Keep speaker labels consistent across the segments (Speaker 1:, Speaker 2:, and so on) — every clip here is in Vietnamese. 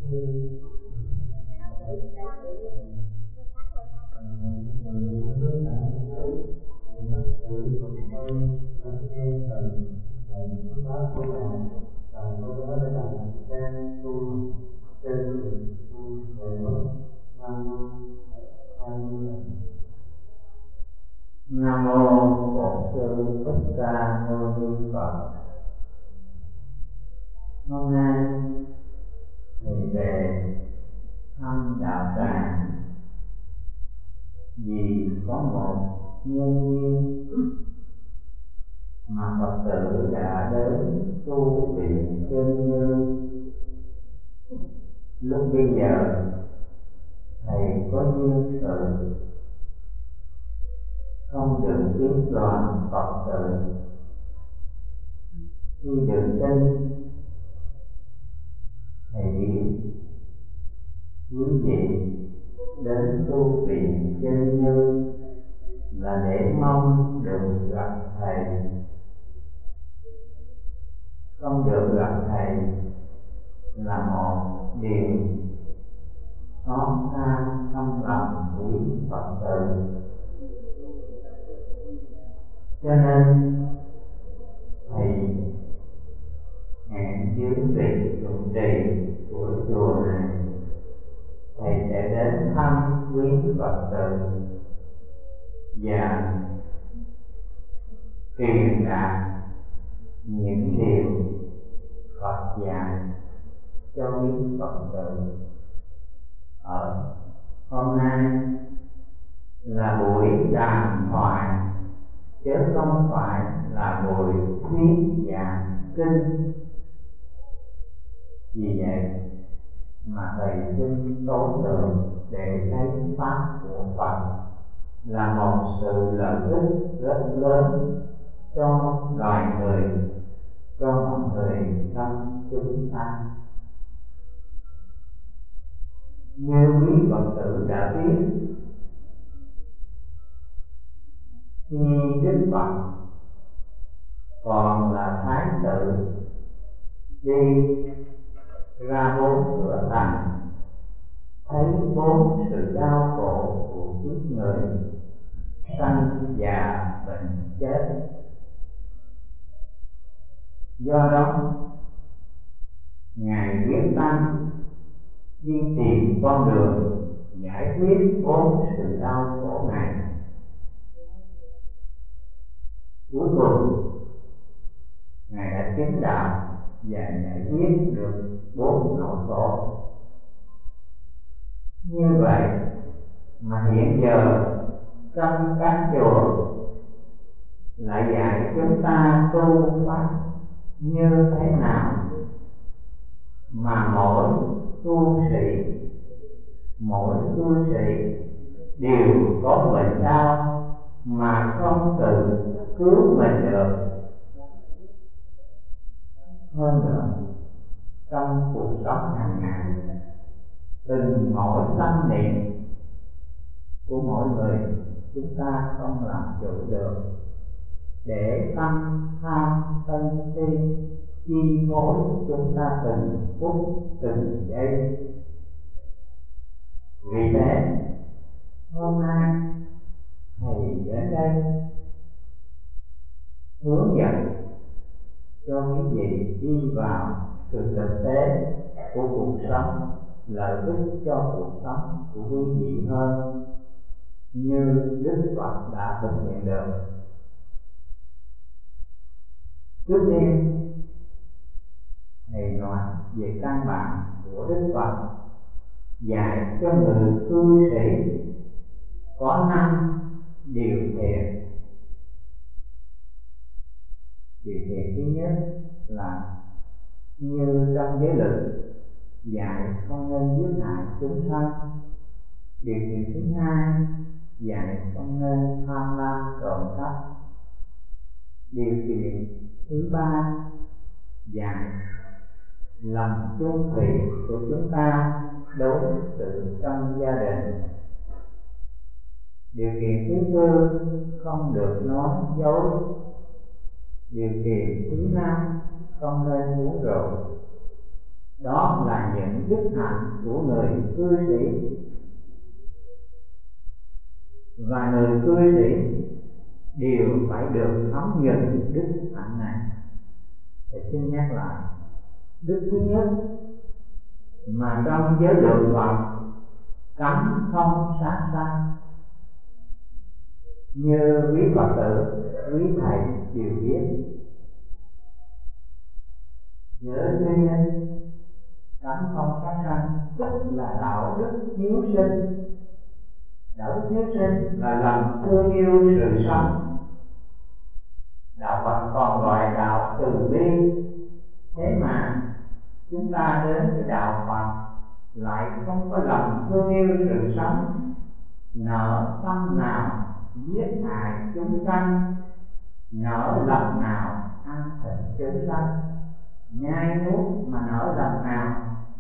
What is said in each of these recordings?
Speaker 1: Thầy xuất phát của Thầy có nói đây là đang tu học trên đường tu về mới. Nam mô A Di Đà.
Speaker 2: Nam mô Bổn Sư Thích Ca Mâu Ni Phật. Hôm nay thầy về thăm đạo tràng vì có một nhân duyên mà Phật tử đã đến tu viện Chân Như. Lúc bây giờ thầy có duyên sự không được biết đoàn Phật tử. Khi được tin, thầy biết quý vị đến tu viện Chân Như là để mong được gặp thầy. Không được gặp thầy là một điều xót xa trong lòng quý Phật tử. Cho nên thầy hẹn với vị trụ trì của chùa này, thầy sẽ đến thăm quý Phật tử và truyền đạt những điều Phật dạy cho quý Phật tử. Ở hôm nay là buổi đàm thoại chứ không phải là buổi thuyết giảng kinh. Vì vậy mà thầy xin tối thượng để thấy pháp của Phật là một sự lợi ích rất lớn cho loài người, cho mọi người trong chúng ta. Như quý Phật tử đã biết, khi Đức Phật còn là Thái tử, đi ra bốn cửa thành, thấy bốn sự đau khổ của kiếp người: sanh, già, bệnh, chết. Do đó, Ngài quyết tâm đi tìm con đường giải quyết bốn sự đau khổ này. Cuối cùng, Ngài đã chứng đạo và giải quyết được bốn nỗi khổ. Như vậy mà hiện giờ trong các chùa lại dạy chúng ta tu pháp như thế nào mà mỗi cư sĩ đều có bệnh đau mà không tự cứu mình được. Hơn nữa, trong cuộc sống hàng ngày, từng mỗi tâm niệm của mỗi người chúng ta không làm chủ được, để tâm tham sân si chi phối chúng ta từng phút từng giây. Vì thế hôm nay thầy đến đây hướng dẫn cho quý vị đi vào sự thực tế của cuộc sống, lợi ích cho cuộc sống của quý vị hơn như Đức Phật đã thực hiện được. Trước tiên, thầy nói về căn bản của Đức Phật dạy cho người cư sĩ có 5 điều thiện. Điều thiện thứ nhất là như trong giới luật dạy không nên giết hại chúng sanh. Điều thiện thứ hai dạy không nên tham lam trộm cắp. Điều thiện thứ ba dạy lòng chung thủy của chúng ta đối xử trong gia đình. Điều kiện thứ tư không được nói dối. Điều kiện thứ năm không nên uống rượu. Đó là những đức hạnh của người cư sĩ, và người cư sĩ đều phải được thấm nhuần đức hạnh này. Thầy xin nhắc lại, đức thứ nhất mà trong giới luật Phật cấm không sát sanh. Như quý Phật tử, quý thầy đều biết, giới thứ nhất cấm không sát sanh tức là đạo đức hiếu sinh. Đạo đức hiếu sinh là lòng thương yêu sự sống. Đạo Phật còn gọi đạo từ bi. Thế mà chúng ta đến với đạo Phật lại không có lòng thương yêu sự sống, nở tâm nào giết hại chúng sanh, nở lòng nào ăn thịt chúng sanh. Nhai nuốt mà nở lòng nào?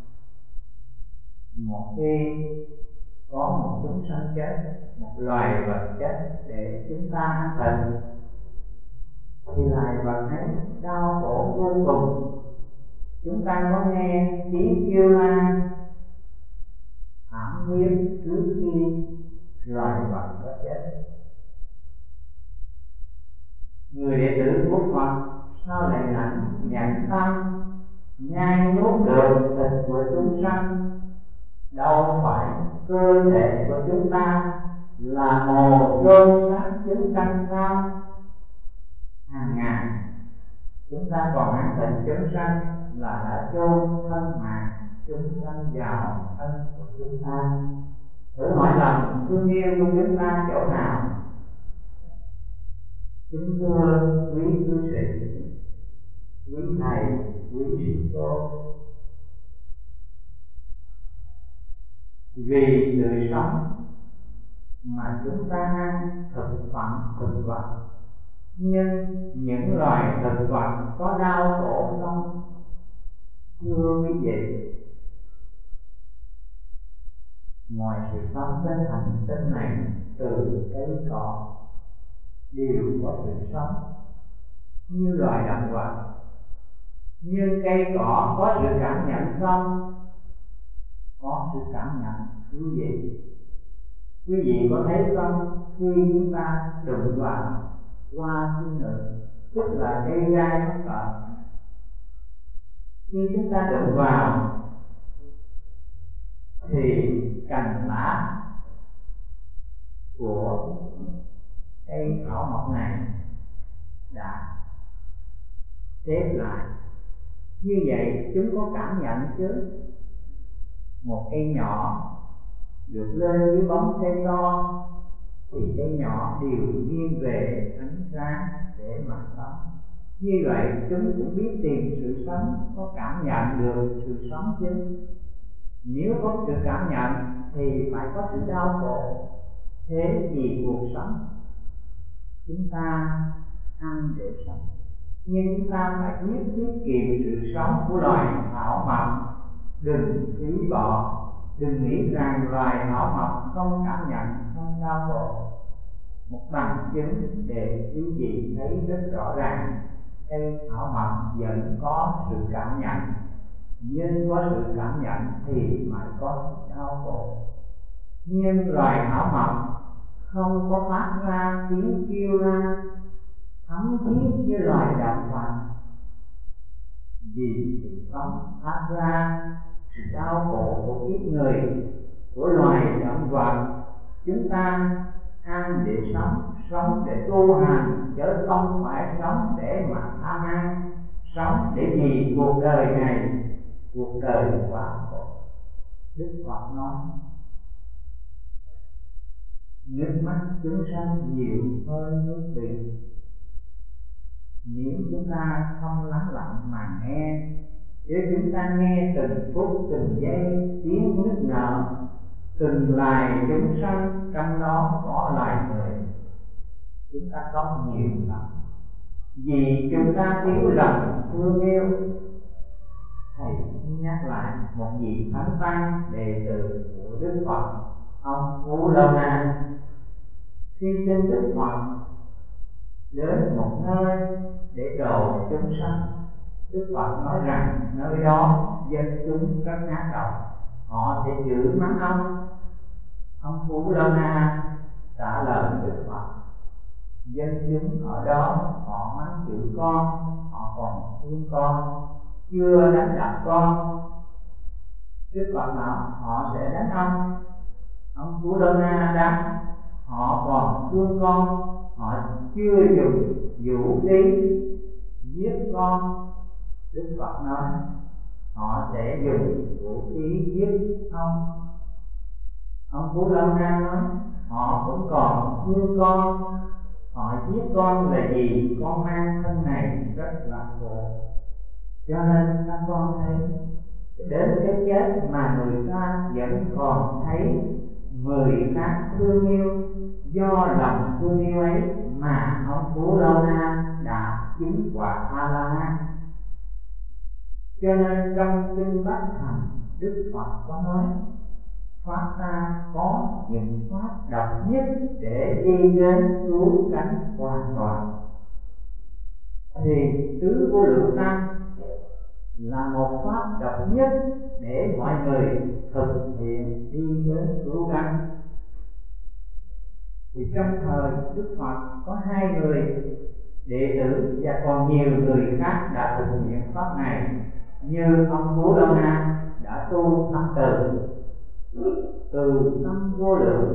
Speaker 2: Một khi có một chúng sanh chết, một loài vật chết để chúng ta ăn thịt, thì loài vật ấy đau khổ vô cùng. Chúng ta có nghe tiếng kêu la thảm thiết trước khi loài vật đó chết. Người đệ tử của Phật sao lại lãnh nhẫn tâm nhai nuốt được thịt của chúng sanh? Đâu phải cơ thể của chúng ta là mồ chôn xác chúng sanh sao? Hàng ngày chúng ta còn ăn thịt chúng sanh là đã chôn thân mạng chúng sanh vào thân của chúng ta. Thử hỏi lòng thương yêu của chúng ta chỗ nào? Kính thưa quý cư sĩ, quý thầy, quý sư cô, vì sự sống mà chúng ta ăn thực phẩm thực vật, nhưng những loài thực vật có đau khổ không? Thưa quý vị, mọi sự sống trên hành tinh này, từ cây cỏ đều có sự sống như loài động vật. Nhưng cây cỏ có sự cảm nhận không? Có sự cảm nhận. Quý vị có thấy không? Khi chúng ta đụng vào hoa thiên nữ, tức là cây gai mắc cỡ, khi chúng ta đụng vào thì cành lá của cây thảo mộc này đã xếp lại. Như vậy chúng có cảm nhận chứ? Một cây nhỏ được lên dưới bóng cây to thì cây nhỏ đều nghiêng về ánh sáng để mà sống. Như vậy chúng cũng biết tìm sự sống, có cảm nhận được sự sống chứ? Nếu có sự cảm nhận thì phải có sự đau khổ. Thế vì cuộc sống, chúng ta ăn để sống, nhưng chúng ta phải biết tiết kiệm sự sống của loài thảo mộc. Đừng phí bỏ, đừng nghĩ rằng loài thảo mộc không cảm nhận, không đau khổ. Một bằng chứng để quý vị thấy rất rõ ràng, cây thảo mộc vẫn có sự cảm nhận, nhưng có sự cảm nhận thì phải có sự đau khổ. Nhưng loài thảo mộc không có phát ra tiếng kêu la thấm thiết như loài động vật. Vì sự sống phát ra sự đau khổ của kiếp người, của loài động vật. Chúng ta ăn để sống, sống để tu hành, chứ không phải sống để mà tham ăn. Sống để vì cuộc đời này, cuộc đời quá khổ. Đức Phật nói, nước mắt chúng sanh nhiều hơn nước biển. Nếu chúng ta không lắng lặng mà nghe, nếu chúng ta nghe từng phút từng giây tiếng nức nở từng loài chúng sanh, trong đó có loài người, chúng ta khóc nhiều lắm vì chúng ta thiếu lòng thương yêu. Thầy xin nhắc lại một vị thánh tăng đệ tử của Đức Phật, ông Phú Lâu Na. Khi sinh Đức Phật đến một nơi để độ chúng sanh, Đức Phật nói rằng nơi đó dân chúng rất ác độc, họ sẽ chửi mắng ông. Ông Phú Lâu Na trả lời Đức Phật: dân chúng ở đó họ mắng chửi con, họ còn thương con, chưa đánh đập con. Đức Phật bảo họ sẽ đánh ông. Ông Phú Lâu Na đáp: họ còn thương con, họ chưa dùng vũ khí giết con. Đức Phật nói họ sẽ dùng vũ khí giết ông. Ông Phú Lâu Na nói họ vẫn còn thương con, họ giết con là vì con mang thân này rất là khổ. Cho nên các con thấy, đến cái chết mà người ta vẫn còn thấy người khác thương yêu. Do lòng thương yêu ấy mà ông Phú Lâu Na đã chứng quả A-la-hán. Cho nên trong kinh Bát Thành, Đức Phật có nói: pháp ta có những pháp độc nhất để đi đến cứu cánh hoàn toàn. Thì tứ vô lượng tâm là một pháp độc nhất để mọi người thực hiện đi đến cứu cánh. Thì trong thời Đức Phật có 2 người đệ tử và còn nhiều người khác đã thực hiện pháp này, như ông Phú Lâu Na đã tu tâm từ tâm vô lượng.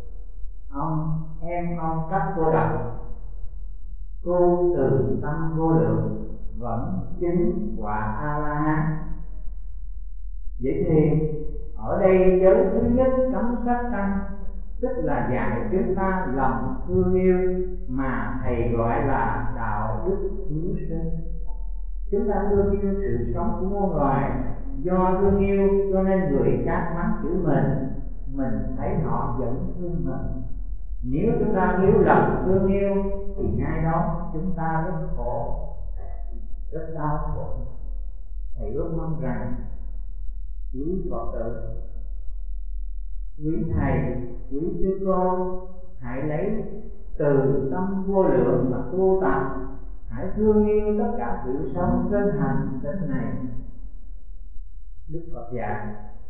Speaker 2: Ông Cách Cô Độc tu từ tâm vô lượng vẫn chứng quả A-la-hán. Vậy thì ở đây giới thứ nhất cấm sát sanh, tức là dạy chúng ta lòng thương yêu mà thầy gọi là đạo đức hiếu sinh. Chúng ta thương yêu sự sống của muôn loài, do thương yêu cho nên người khác mắng chửi mình thấy họ vẫn thương mình. Nếu chúng ta thiếu lòng thương yêu thì ngay đó chúng ta rất khổ, rất đau khổ. Thầy ước mong rằng quý Phật tử, quý thầy, quý sư cô hãy lấy từ tâm vô lượng mà tu tập. Hãy thương yêu tất cả sự sống trên hành tinh này. Đức Phật dạy,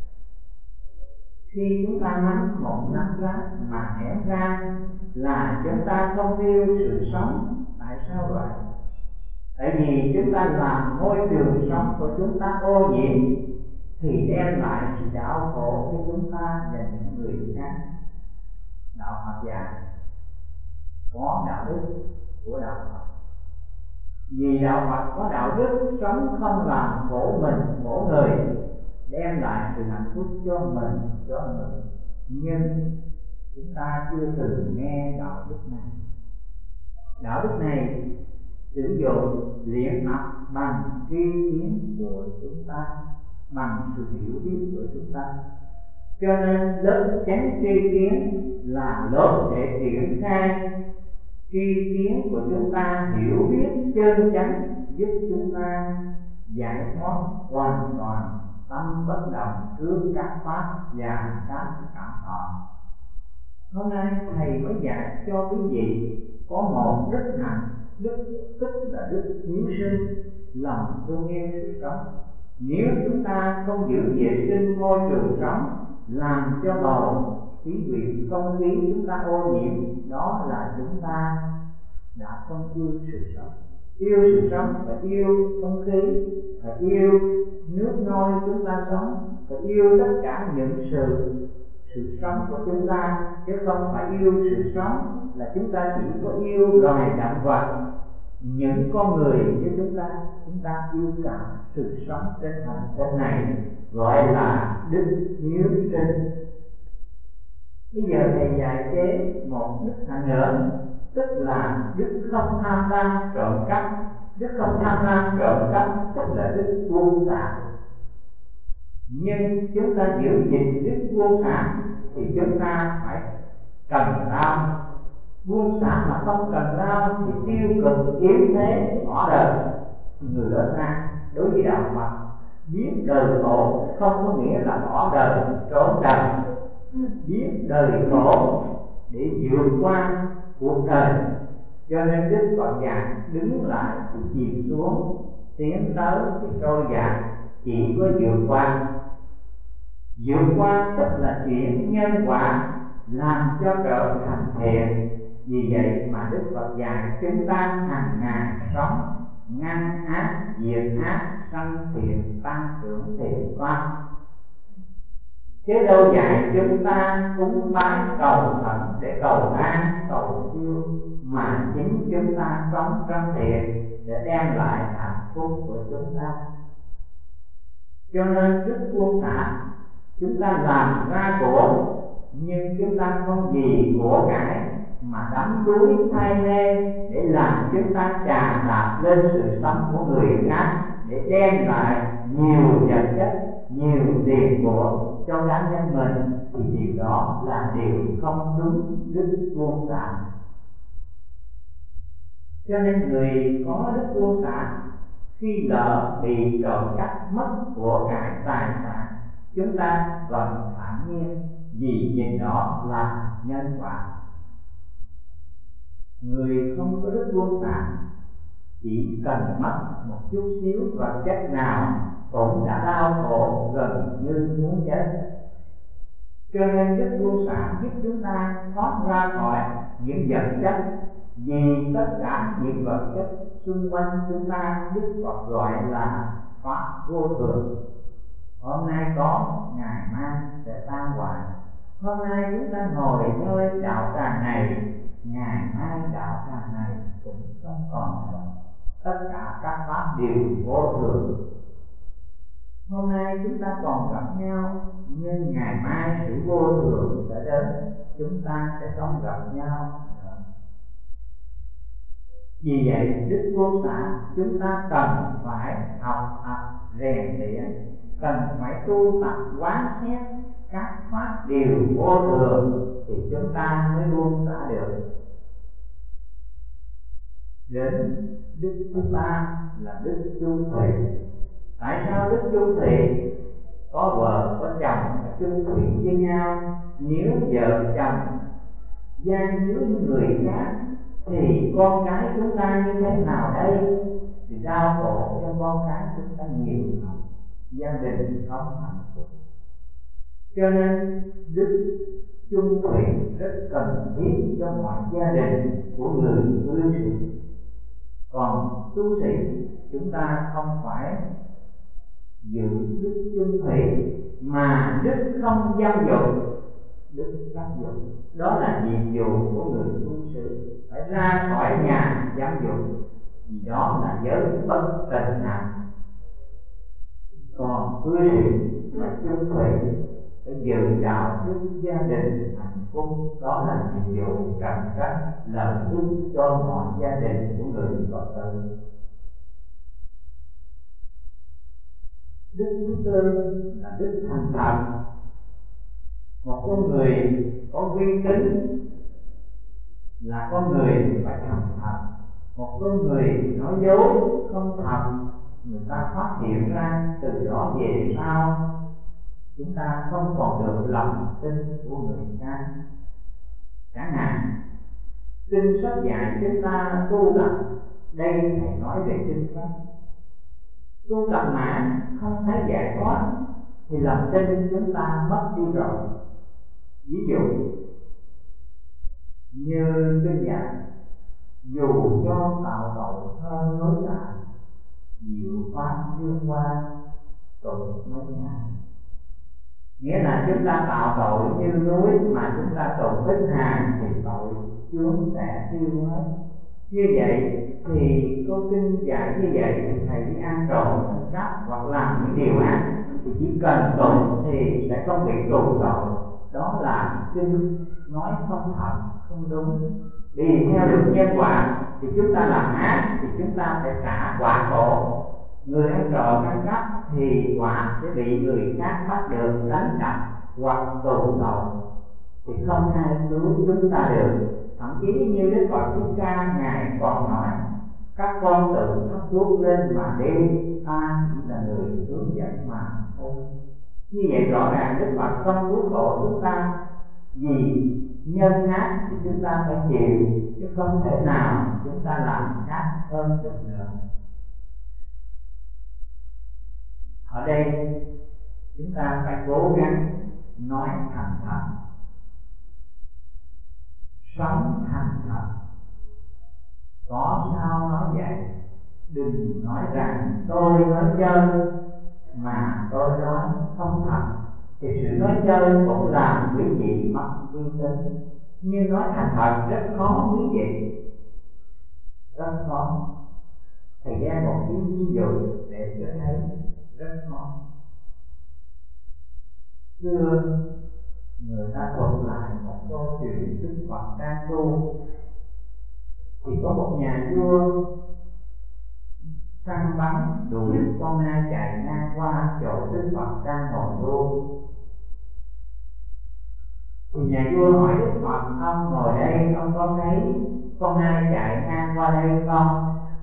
Speaker 2: khi chúng ta nắm một nắm rác mà ném ra là chúng ta không yêu sự sống. Tại sao vậy? Tại vì chúng ta làm môi trường sống của chúng ta ô nhiễm, thì đem lại sự đau khổ cho chúng ta và những người khác. Đạo Phật dạy có đạo đức của Đạo Phật. Vì Đạo Phật có đạo đức sống không làm khổ mình khổ người, đem lại sự hạnh phúc cho mình cho người. Nhưng chúng ta chưa từng nghe đạo đức này. Đạo đức này sử dụng luyện tập bằng tri kiến của chúng ta, bằng sự hiểu biết của chúng ta. Cho nên lớp chánh tri kiến là lớp để triển khai tri kiến của chúng ta, hiểu biết chân chánh, giúp chúng ta giải thoát hoàn toàn tâm bất động trước các pháp và các cảm thọ. Hôm nay thầy mới dạy cho quý vị có một đức hạnh, tức là đức hiếu sinh, lòng thương yêu sự sống. Nếu chúng ta không giữ vệ sinh môi trường sống, làm cho bầu khí quyển không khí chúng ta ô nhiễm, đó là chúng ta đã không yêu sự sống. Yêu sự sống phải yêu không khí, phải yêu nước nôi chúng ta sống, phải yêu tất cả những sự sống của chúng ta, chứ không phải yêu sự sống là chúng ta chỉ có yêu loài động vật. Những con người như chúng ta yêu cả sự sống trên hành tinh này, gọi là đức hiếu sinh. Bây giờ thầy dạy kế một đức hạnh nữa, tức là đức không tham lam trộm cắp. Đức không tham lam trộm cắp tức là đức buông xả. Nhưng chúng ta giữ gìn đức buông xả thì chúng ta phải cần lao. Buông xả mà không cần lao thì tiêu cực, yếm thế, bỏ đời. Người ở xa đối với đạo Phật, biết đời khổ không có nghĩa là bỏ đời, trốn đời. Biết đời khổ để vượt qua cuộc đời. Cho nên Đức Phật dạy đứng lại thì chìm xuống, tiến tới thì trôi dạt. chỉ có vượt qua. Vượt qua tức là chuyển nhân quả làm cho trở thành thiện. Vì vậy mà Đức Phật dạy chúng ta hàng ngày sống ngăn ác, diệt ác, sanh thiện, tăng trưởng thiện pháp. Chứ đâu dạy chúng ta cúng bái cầu khẩn để cầu an, cầu siêu, mà chính chúng ta sống trong thiện để đem lại hạnh phúc của chúng ta. Cho nên đức buông xả, chúng ta làm ra của, nhưng chúng ta không vì của cải mà đắm đuối say mê để làm chúng ta chà đạp lên sự sống của người khác để đem lại nhiều vật chất, nhiều tiền của cho cá nhân mình, thì điều đó là điều không đúng đức buông xả. Cho nên người có đức buông xả, khi lỡ bị trộm cắp mất của cải tài sản, chúng ta vẫn thản nhiên vì nhìn đó là nhân quả. Người không có đức buông xả, chỉ cần mất một chút xíu vật chất nào cũng đã đau khổ gần như muốn chết. Cho nên đức buông xả giúp chúng ta thoát ra khỏi những vật chất. Vì tất cả những vật chất xung quanh chúng ta, Đức Phật gọi là pháp vô thường. Hôm nay có, ngày mai sẽ tan hoại. Hôm nay chúng ta ngồi nơi đạo tràng này, ngày mai đạo tràng này cũng không còn nữa. Tất cả các pháp đều vô thường. Hôm nay chúng ta còn gặp nhau, nhưng ngày mai sự vô thường sẽ đến, chúng ta sẽ không gặp nhau nữa. Vì vậy đức buông xả chúng ta cần phải học tập rèn luyện, cần phải tu tập quán xét các pháp đều vô thường thì chúng ta mới buông xả được. Đến đức thứ ba là đức chung thủy. Tại sao đức chung thủy? Có vợ có chồng phải chung thủy với nhau. Nếu vợ chồng gian díu với người khác thì con cái chúng ta như thế nào đây? Thì đau khổ cho con cái chúng ta nhiều lắm, gia đình không hạnh phúc. Cho nên đức chung thủy rất cần thiết cho mọi gia đình của người cư sĩ. Còn tu sĩ, chúng ta không phải giữ đức chung thủy mà đức không dâm dục, đức sắc dục. Đó là nhiệm vụ của người tu sĩ, phải ra khỏi nhà dâm dục, vì đó là giới bất tình hạnh. Còn cư sĩ phải chung thủy, phải giữ đạo đức gia đình hạnh phúc. Đó là nhiệm vụ cạnh tranh lợi ích cho mọi gia đình của người Phật tử. Đức thứ tư là đức thành thật. Một con người có uy tín là con người phải thành thật. Một con người nói dối không thật, người ta phát hiện ra, từ đó về sau chúng ta không còn được lòng tin của người khác. Chẳng hạn kinh sách dạy chúng ta tu tập, đây thầy nói về kinh sách. Tu tập mãi không thấy giải thoát thì lòng tin chúng ta mất đi rồi. Ví dụ như kinh dạy, dù cho tạo tội hơn núi Tài, diệu pháp xuyên qua tụng mấy ngày. Nghĩa là chúng ta tạo tội như núi mà chúng ta tụng ít hàng thì tội chướng sẽ tiêu hết. Như vậy thì câu kinh dạy như vậy thì thầy đi ăn trộm, ăn cắp hoặc làm những điều ác thì chỉ cần tụng thì sẽ không bị tù tội. Đó là kinh nói không thật, không đúng. Vì theo luật nhân quả thì chúng ta làm ác thì chúng ta phải trả quả khổ. Người ăn trộm ăn cắp thì quả sẽ bị người khác bắt được đánh đập hoặc tù tội, thì không ai cứu chúng ta được. Thậm chí như Đức Phật Thích Ca ngài còn nói, các con tự thắp đuốc lên mà đi, ta chỉ là người hướng dẫn mà thôi. Như vậy rõ ràng Đức Phật không cứu khổ chúng ta, vì nhân ác thì chúng ta phải chịu, chứ không thể nào chúng ta làm khác hơn được nữa. Ở đây chúng ta phải cố gắng nói thành thật, sống thành thật. Có sao nói vậy, đừng nói rằng tôi nói chơi mà tôi nói không thật, thì sự nói chơi cũng làm quý vị mất uy tín. Nhưng nói thành thật rất khó quý vị, rất khó. Thầy đem một cái ví dụ để cho thấy rất khó. Xưa người ta thuật lại một câu chuyện Đức Phật đang tu, thì có một nhà vua săn bắn đuổi con nai chạy ngang qua chỗ Đức Phật đang ngồi tu. Thì nhà vua hỏi Đức Phật: ông ngồi đây, ông có thấy con nai chạy ngang qua đây không?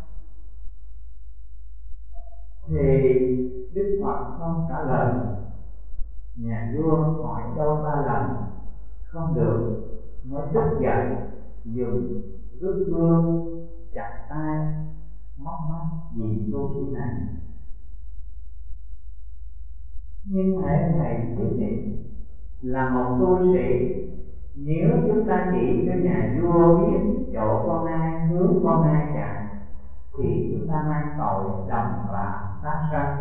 Speaker 2: Thì Đức Phật không trả lời. Nhà vua hỏi đôi ba lần không được, mới tức giận, dùng rút gươm chặt tay móc mắt vì tu sĩ này. Nhưng hễ thầy thiết niệm là một tu sĩ, nếu chúng ta chỉ cho nhà vua biết chỗ con nai, hướng con nai chạy, thì chúng ta mang tội đồng phạm sát sanh.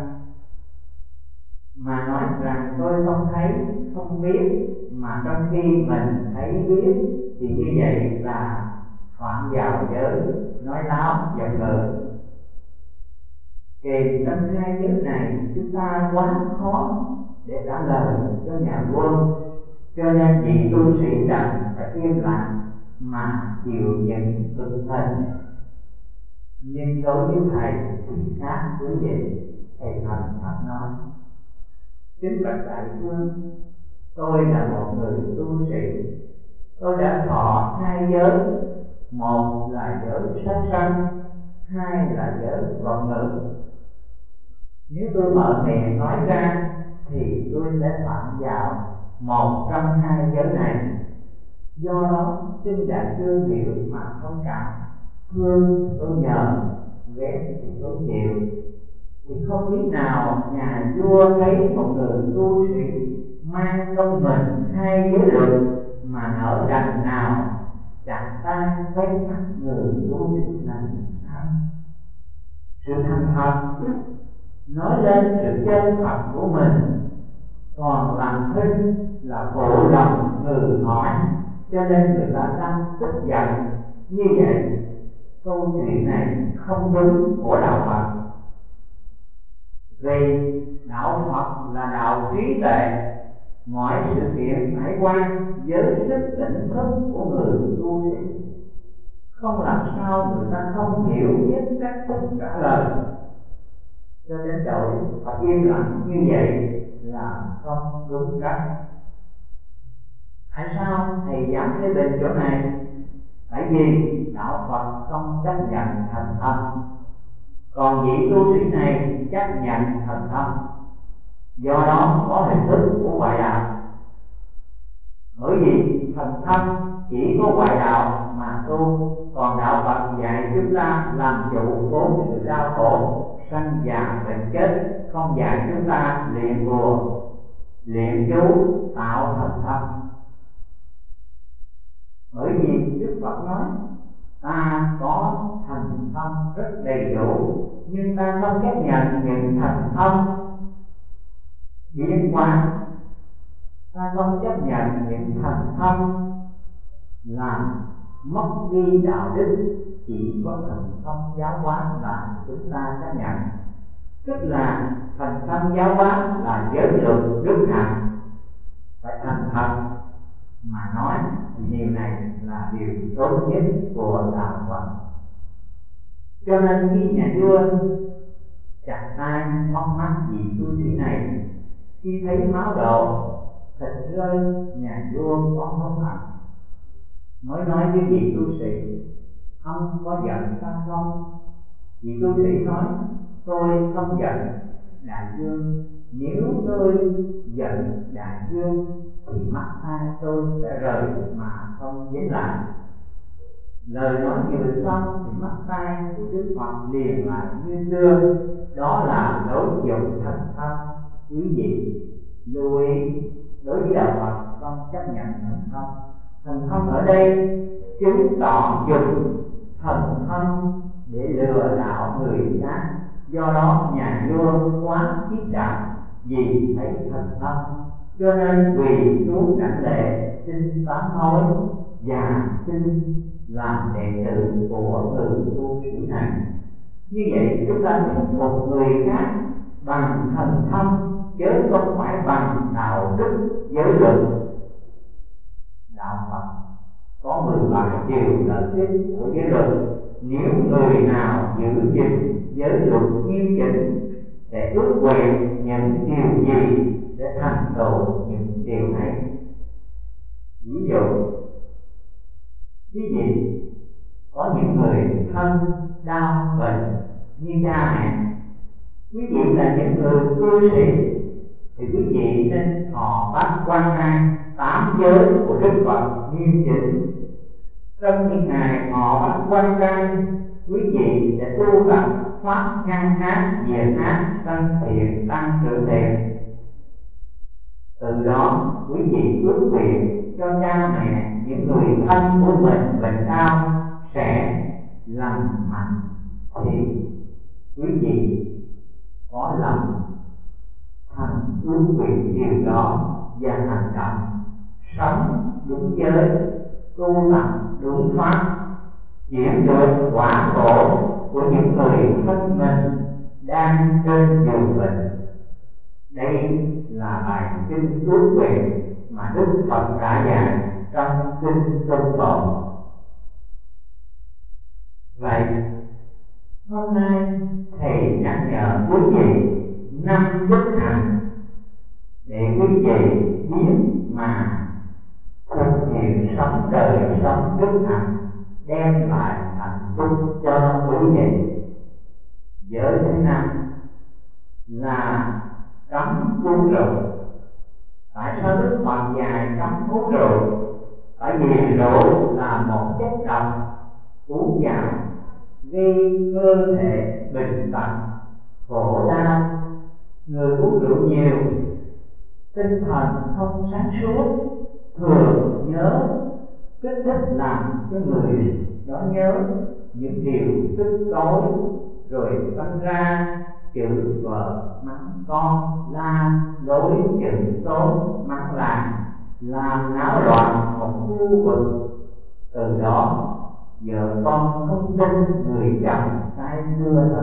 Speaker 2: Mà nói rằng tôi không thấy, không biết, mà trong khi mình thấy biết, thì như vậy là phạm vào giới nói láo giọng ngữ. Kèm trong hai giới này chúng ta quá khó để trả lời cho nhà vua, cho nên vị tu sĩ đành phải im lặng mà chịu nhận cực hình. Nhưng đối với thầy thì khác quý vị. Thầy thành thật nói: kính bạch đại vương, tôi là một người tu sĩ, tôi đã thọ hai giới, một là giới sát sanh, hai là giới vận ngữ. Nếu tôi mở miệng nói ra thì tôi sẽ phạm vào một trong hai giới này. Do đó xin đại vương hiểu mà thông cảm, thương thì tôi nhờ, ghét thì tôi chịu. Thì không lý nào nhà vua thấy một người tu sĩ mang trong mình hai giới luật mà nỡ đành nào chặt tay quét mắt người tu sĩ này sao? Sự thành thật nói lên sự chân thật của mình, còn làm thinh là phụ lòng người hỏi, cho nên người ta đâm tức giận. Như vậy câu chuyện này không đúng của đạo Phật. Vì đạo Phật là đạo trí tuệ, mọi sự kiện xảy qua với sức tỉnh thức của người tu sĩ, không làm sao người ta không hiểu biết cách thức trả lời. Cho đến đổi phải im lặng như vậy là không đúng cách. Tại sao thầy dám phê bình chỗ này? Tại vì đạo Phật không chấp nhận thần thông, còn vị tu sĩ này chấp nhận thần thông, do đó có hình thức của ngoại đạo. Bởi vì thần thông chỉ có ngoại đạo mà tu, còn đạo Phật dạy chúng ta làm chủ bốn sự đau khổ sanh già bệnh chết, không dạy chúng ta luyện bùa luyện chú tạo thần thông. Bởi vì Đức Phật nói ta có thần thông rất đầy đủ, nhưng ta không chấp nhận những thần thông biến hóa, ta không chấp nhận những thần thông làm mất đi đạo đức. Chỉ có thần thông giáo hóa là chúng ta chấp nhận, tức là thần thông giáo hóa là giới luật đức hạnh. Phải thành thật mà nói thì điều này là điều tốt nhất của đạo Phật. Cho nên khi nhà vua chặt tay móc mắt vị tu sĩ này, khi thấy máu đổ thịt rơi, nhà vua có hối hận, mới nói với vị tu sĩ: ông có giận ta không? Vị tu sĩ nói: tôi không giận đại vương, nếu tôi giận đại vương thì mắt tay tôi sẽ rời mà không dính lại. Lời nói vừa xong thì mắt tay của Đức Phật liền lại như xưa. Đó là lối dụng thần thông. Quý vị lưu ý, đối với đạo Phật không chấp nhận thần thông. Thần thông ở đây chứng tỏ dùng thần thông để lừa đảo người khác. Do đó nhà vua quá khiếp đảm vì thấy thần thông, cho nên quỳ xuống đảnh lễ xin sám hối và xin làm đệ tử của người tu sĩ này. Như vậy chúng ta thuyết phục người khác bằng thần thông, chứ không phải bằng đạo đức giới luật. Đạo Phật có 17 điều lợi ích của giới luật. Nếu người nào giữ gìn giới luật nghiêm chỉnh, sẽ ước nguyện những điều gì sẽ thành tựu những điều ấy. Ví dụ, quý vị có những người thân đau bệnh như cha mẹ, quý vị là những người tu sĩ thì quý vị nên thọ bát quan trai, 8 giới của Đức Phật nghiêm chỉnh. Trong những ngày thọ bát quan trai, quý vị sẽ tu tập pháp ngăn ác diệt ác, sanh thiện tăng trưởng thiện. Từ đó quý vị ước nguyện cho cha mẹ, những người thân của mình bệnh đau sẽ lành mạnh, thì quý vị có lòng thành ước nguyện điều đó và hành động sống đúng giới, tu tập đúng pháp, chuyển được quả khổ của những người thân mình đang trên giường bệnh. Đây là bài kinh ước nguyện mà Đức Phật đã dạy trong kinh Trung Bộ. Vậy hôm nay thầy nhắc nhở quý vị 5 đức hạnh để quý vị biết mà thực hiện sống đời sống đức hạnh, đem lại hạnh phúc cho quý vị. Giới thứ 5 là cấm uống rượu. Tại sao Đức Phật dạy cấm uống rượu? Bởi vì rượu là một chất độc, uống vào gây cơ thể bệnh tật, khổ đau. Người uống rượu nhiều, tinh thần không sáng suốt, thường nhớ, kích thích làm cho người đó nhớ những điều tức tối, rồi sanh ra chửi vợ mắng con, la lối chửi xóm mắng làng, làm náo loạn một khu vực. Từ đó vợ con không tin người chồng say xưa nữa.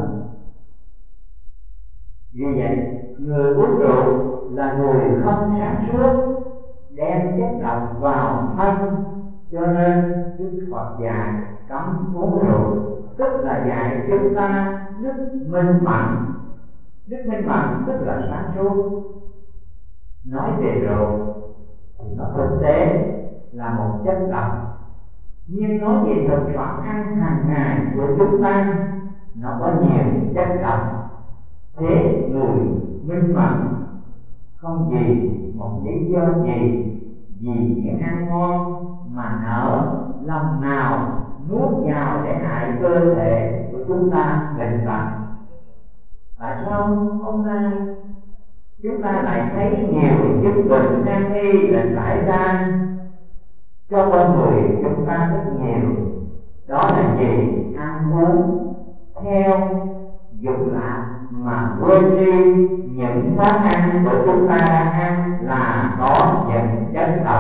Speaker 2: Vì vậy người uống rượu là người không sáng suốt, đem chất độc vào thân, cho nên Đức Phật dạy cấm uống rượu, tức là dạy chúng ta đức minh mẫn. Đức minh mẫn tức là sáng suốt. Nói về rượu thì nó thực tế là một chất độc, nhưng nói về thực phẩm ăn hàng ngày của chúng ta, nó có nhiều chất độc. Thế người minh mẫn không vì một lý do gì, vì miếng ăn ngon mà nỡ lòng nào nuốt vào để hại cơ thể của chúng ta bệnh tật. Tại sao hôm nay chúng ta lại thấy nhiều chứng bệnh nan y là xảy ra cho con người chúng ta rất nhiều? Đó là vì ăn uống theo dục lạc mà quên đi những món ăn của chúng ta đang ăn là có những chất độc.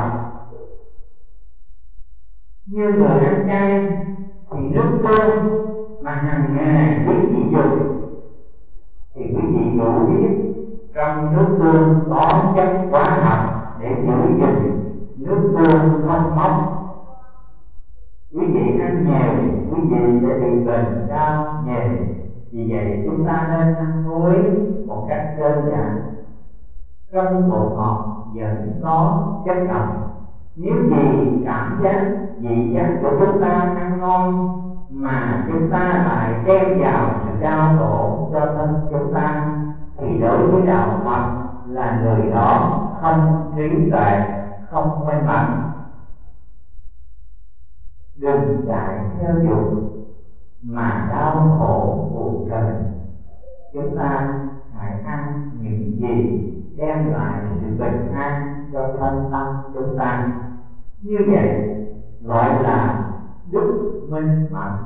Speaker 2: Như người ăn chay thì nước tương mà hàng ngày quý vị dùng thì quý vị đủ biết trong nước tương có chất hóa học để giữ gìn nước tương không mốc. Quý vị ăn nhiều, quý vị sẽ bị bệnh đau nhiều. Vì vậy chúng ta nên ăn muối một cách đơn giản. Trong bột ngọt vẫn có chất độc. Nếu vì cảm giác, vị giác của chúng ta ăn ngon mà chúng ta lại đem vào sự đau khổ cho thân chúng ta, thì đối với đạo Phật là người đó không trí tuệ, không minh mẫn. đừng chạy theo dục mà đau khổ cuộc tình. Chúng ta hãy ăn những gì đem lại sự bình an cho thân tâm chúng ta. Như vậy gọi là đức minh mẫn.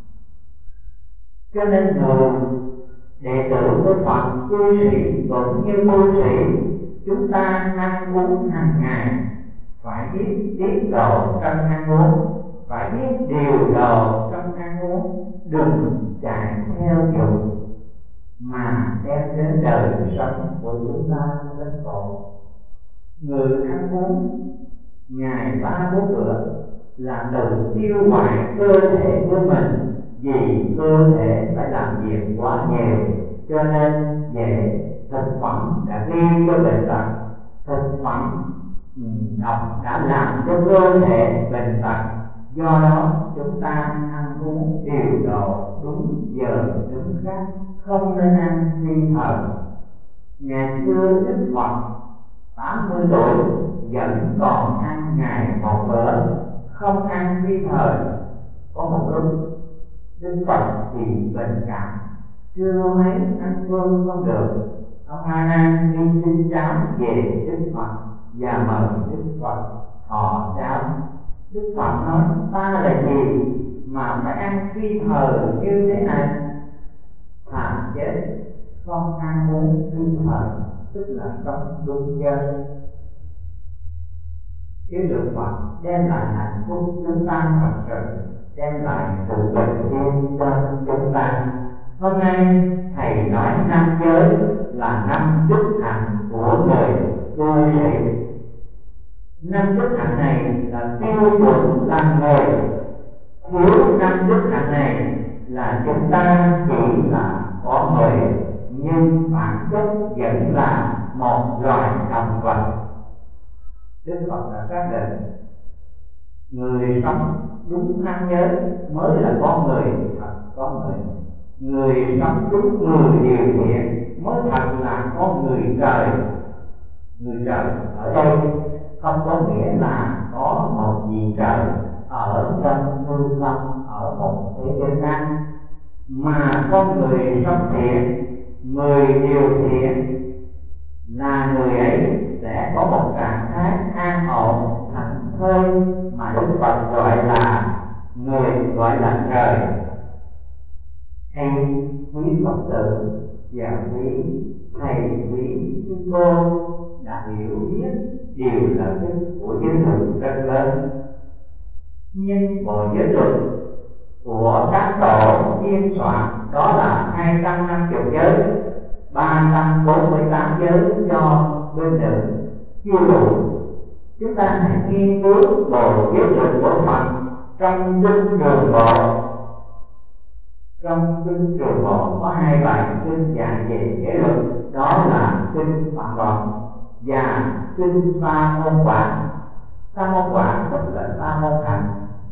Speaker 2: Cho nên người đệ tử của Phật, cư sĩ cũng như tu sĩ, chúng ta ăn uống hàng ngày phải biết tiết độ trong ăn uống, phải biết điều độ trong ăn uống, đừng chạy theo dục mà đem đến đời sống của chúng ta rất khổ. Người ăn uống ngày 3-4 bữa là tự tiêu hoại cơ thể của mình, vì cơ thể phải làm việc quá nhiều, cho nên dễ thực phẩm đã gây cho bệnh tật, thực phẩm độc đã làm cho cơ thể bệnh tật. Do đó chúng ta ăn uống điều độ, đúng giờ đúng khác, không nên ăn phi thời. Ngày xưa Đức Phật 80 tuổi vẫn còn ăn ngày một bữa, không ăn phi thời. Có một lúc Đức Phật bị bệnh cảm, trưa mấy ăn cơm không được. Ông A Nan đi xin cháo về Đức Phật và mời Đức Phật thọ cháo. Đức Phật nói: ta là gì mà phải ăn phi thời như thế này? Thà chết không ăn uống phi thời, tức là sống đúng giới. Chế luật Phật đem lại hạnh phúc chúng ta thật sự, đem lại sự bình yên cho chúng ta. Hôm nay thầy nói 5 giới là 5 đức hạnh của người tu sĩ. 5 đức hạnh này là tiêu chuẩn làm người. Thiếu 5 đức hạnh này là chúng ta chỉ là con người, nhưng bản chất vẫn là một loài động vật. Đức Phật đã xác định người sống đúng 5 giới mới là con người, thật con người. Người sống đúng 10 điều thiện mới thật là con người trời. Người trời ở đây không có nghĩa là có một vị trời ở trong hư không, ở một thế giới khác, mà con người sống thiện, 10 điều thiện, là người ấy sẽ có một trạng thái an ổn, thảnh thơi, mà Đức Phật gọi là trời. Hay quý Phật tử và quý thầy, quý sư cô đã hiểu biết điều lợi ích của giới luật rất lớn. Nhưng bộ giới luật của các tổ biên soạn đó là 250 giới, 348 giới cho bên nữ chưa đủ. Chúng ta hãy nghiên cứu bộ giới luật của Phật trong kinh Trường Bộ. Trong kinh Trường Bộ có 2 bài kinh dạy về giới luật, đó là kinh Phạm Luật và kinh Sa Môn Quả. Sa Môn Quả tức là Sa Môn Hạnh.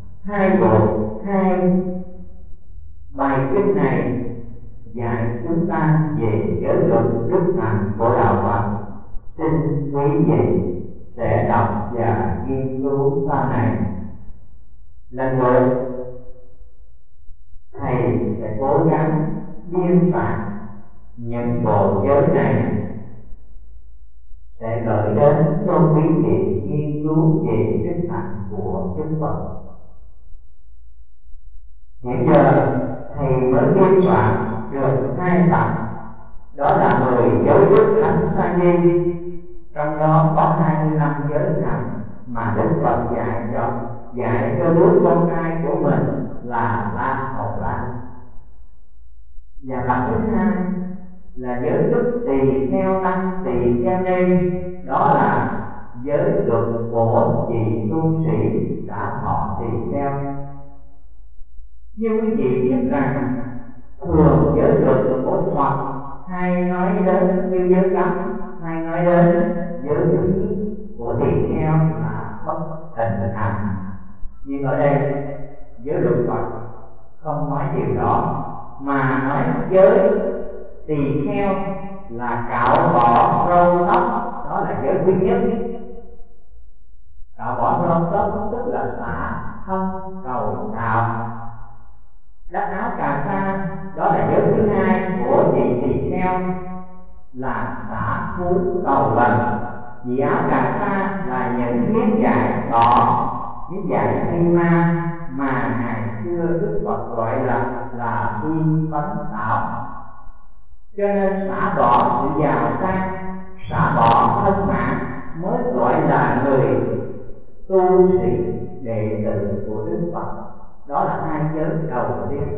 Speaker 2: Hai bài kinh này dạy chúng ta về giới luật đức hạnh của đạo Phật. Xin quý vị sẽ đọc và nghiên cứu sau này. Lần lượt thầy sẽ cố gắng biên soạn những bộ giới này, sẽ gửi đến cho quý vị nghiên cứu về đức hạnh của Đức Phật. Hiện giờ thầy mới biên soạn được 2 tập, đó là 10 giới đức thánh sa di. Trong đó có 25 giới hạnh mà Đức Phật dạy cho đứa con trai của mình là La Hầu La. Và tập thứ 2 là giới đức tỳ kheo tăng, tỳ kheo ni, đó là giới luật của vị tu sĩ đã thọ tỳ kheo. Như quý vị biết rằng thường giới luật của Phật hay nói đến như giới cấm, hay nói đến giới thứ nhất của tỳ kheo là bất hình hành. Nhưng ở đây giới luật Phật không nói điều đó, mà nói giới tỳ kheo là cạo bỏ râu tóc, đó là giới thứ nhất. Cạo bỏ râu tóc tức là xả thân cầu cầu đạo. Đắp áo cà sa, đó là giới thứ hai của vị tỳ kheo, là xả phú cầu lần. Vì áo cà sa là những miếng vải đỏ, miếng vải phi ma mà ngày xưa Đức Phật gọi là phi phấn tạo. Cho nên xả bỏ sự giàu sang, xả bỏ thân mạng mới gọi là người tu sĩ đệ tử của Đức Phật. Đó là hai giới đầu tiên.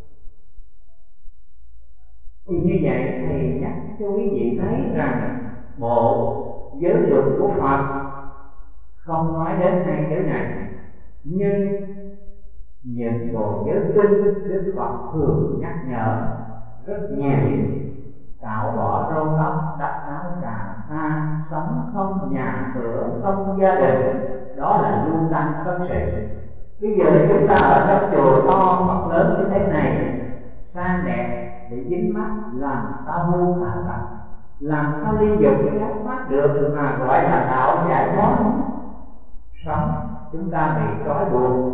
Speaker 2: Thì như vậy thầy nhắc cho quý vị thấy rằng bộ giới luật của Phật không nói đến hai giới này, nhưng những bộ giới kinh Đức Phật thường nhắc nhở rất nhiều. Cạo bỏ râu tóc, đắp áo cà sa, sống không nhà cửa, không gia đình, đó là lưu tăng cất sĩ. Bây giờ chúng ta ở trong chùa to Phật lớn như thế này, sang đẹp để dính mắt, làm sao buông xả sạch, làm sao ly dục kéo thoát được mà gọi là đạo giải thoát. Sống chúng ta bị trói buộc,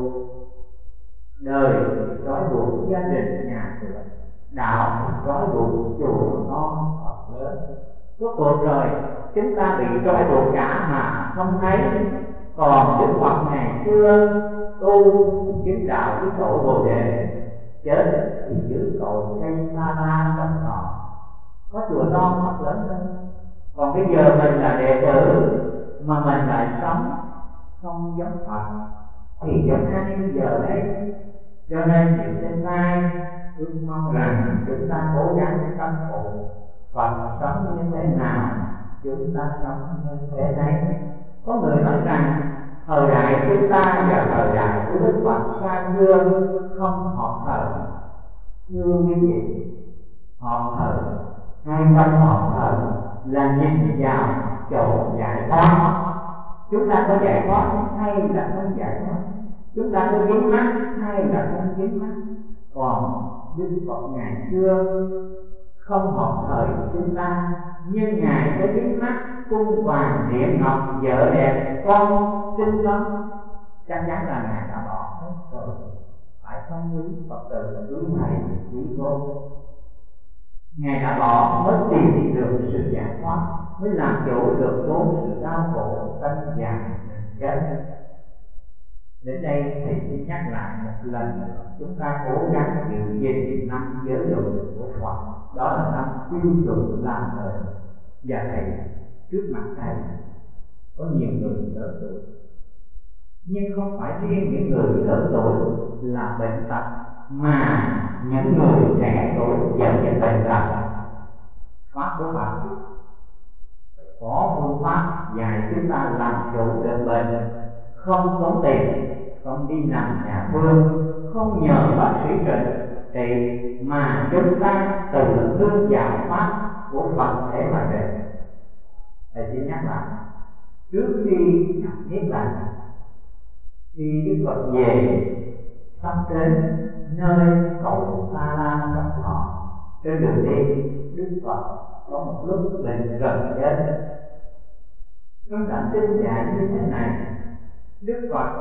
Speaker 2: đời bị trói buộc gia đình nhà cửa, đạo thì trói buộc chùa to Phật lớn. Rốt cuộc rồi chúng ta bị trói buộc cả mà không thấy. Còn Đức Phật ngày xưa tu chứng đạo với tội Bồ Đề, chết thì dưới cội cây sa la trong thọ, có chùa to Phật lớn đâu. Còn bây giờ mình là đệ tử mà mình lại sống không giống Phật thì giống ai bây giờ đây? Cho nên những cái sai ước mong rằng chúng ta cố gắng khắc phục. Phật sống như thế nào chúng ta sống như thế đấy. Có người nói rằng thời đại chúng ta và thời đại của Đức Phật xa xưa không hợp thời. Thưa quý vị, hợp thời hay không hợp thời là nhìn vào chỗ giải thoát. Chúng ta có giải thoát hay là không giải thoát, chúng ta có dính mắc hay là không dính mắc. Còn Đức Phật ngày xưa không hợp thời chúng ta, nhưng Ngài có dính mắc cung hoàng điện ngọc, vợ đẹp, con xinh lắm. Chắc chắn là Ngài đã bỏ hết rồi. Phải không quý Phật tử, quý thầy, quý cô? Ngài đã bỏ mới tìm được sự giải thoát, mới làm chủ được bốn sự đau khổ sanh già bệnh chết. Đến đây thầy xin nhắc lại một lần nữa, chúng ta cố gắng giữ gìn 5 giới luật của Phật. Đó là 5 tiêu chuẩn làm người. Và thầy, trước mặt thầy có nhiều người lớn tuổi, nhưng không phải riêng những người lớn tuổi là bệnh tật, mà những người trẻ tuổi vẫn bệnh tật. Pháp của Phật có phương pháp dạy chúng ta làm chủ được bệnh, không tốn tiền, không đi nằm nhà thương, không nhờ bác sĩ trị, mà chúng ta tự nương vào pháp của Phật để mà trị. Thầy xin nhắc lại, trước khi nhập niết bàn, khi Đức Phật về sắp đến nơi cội Sa La Sông Thọ, trên đường đi Đức Phật có một lúc bệnh gần chết. Trong bản kinh dạy như thế này, Đức Phật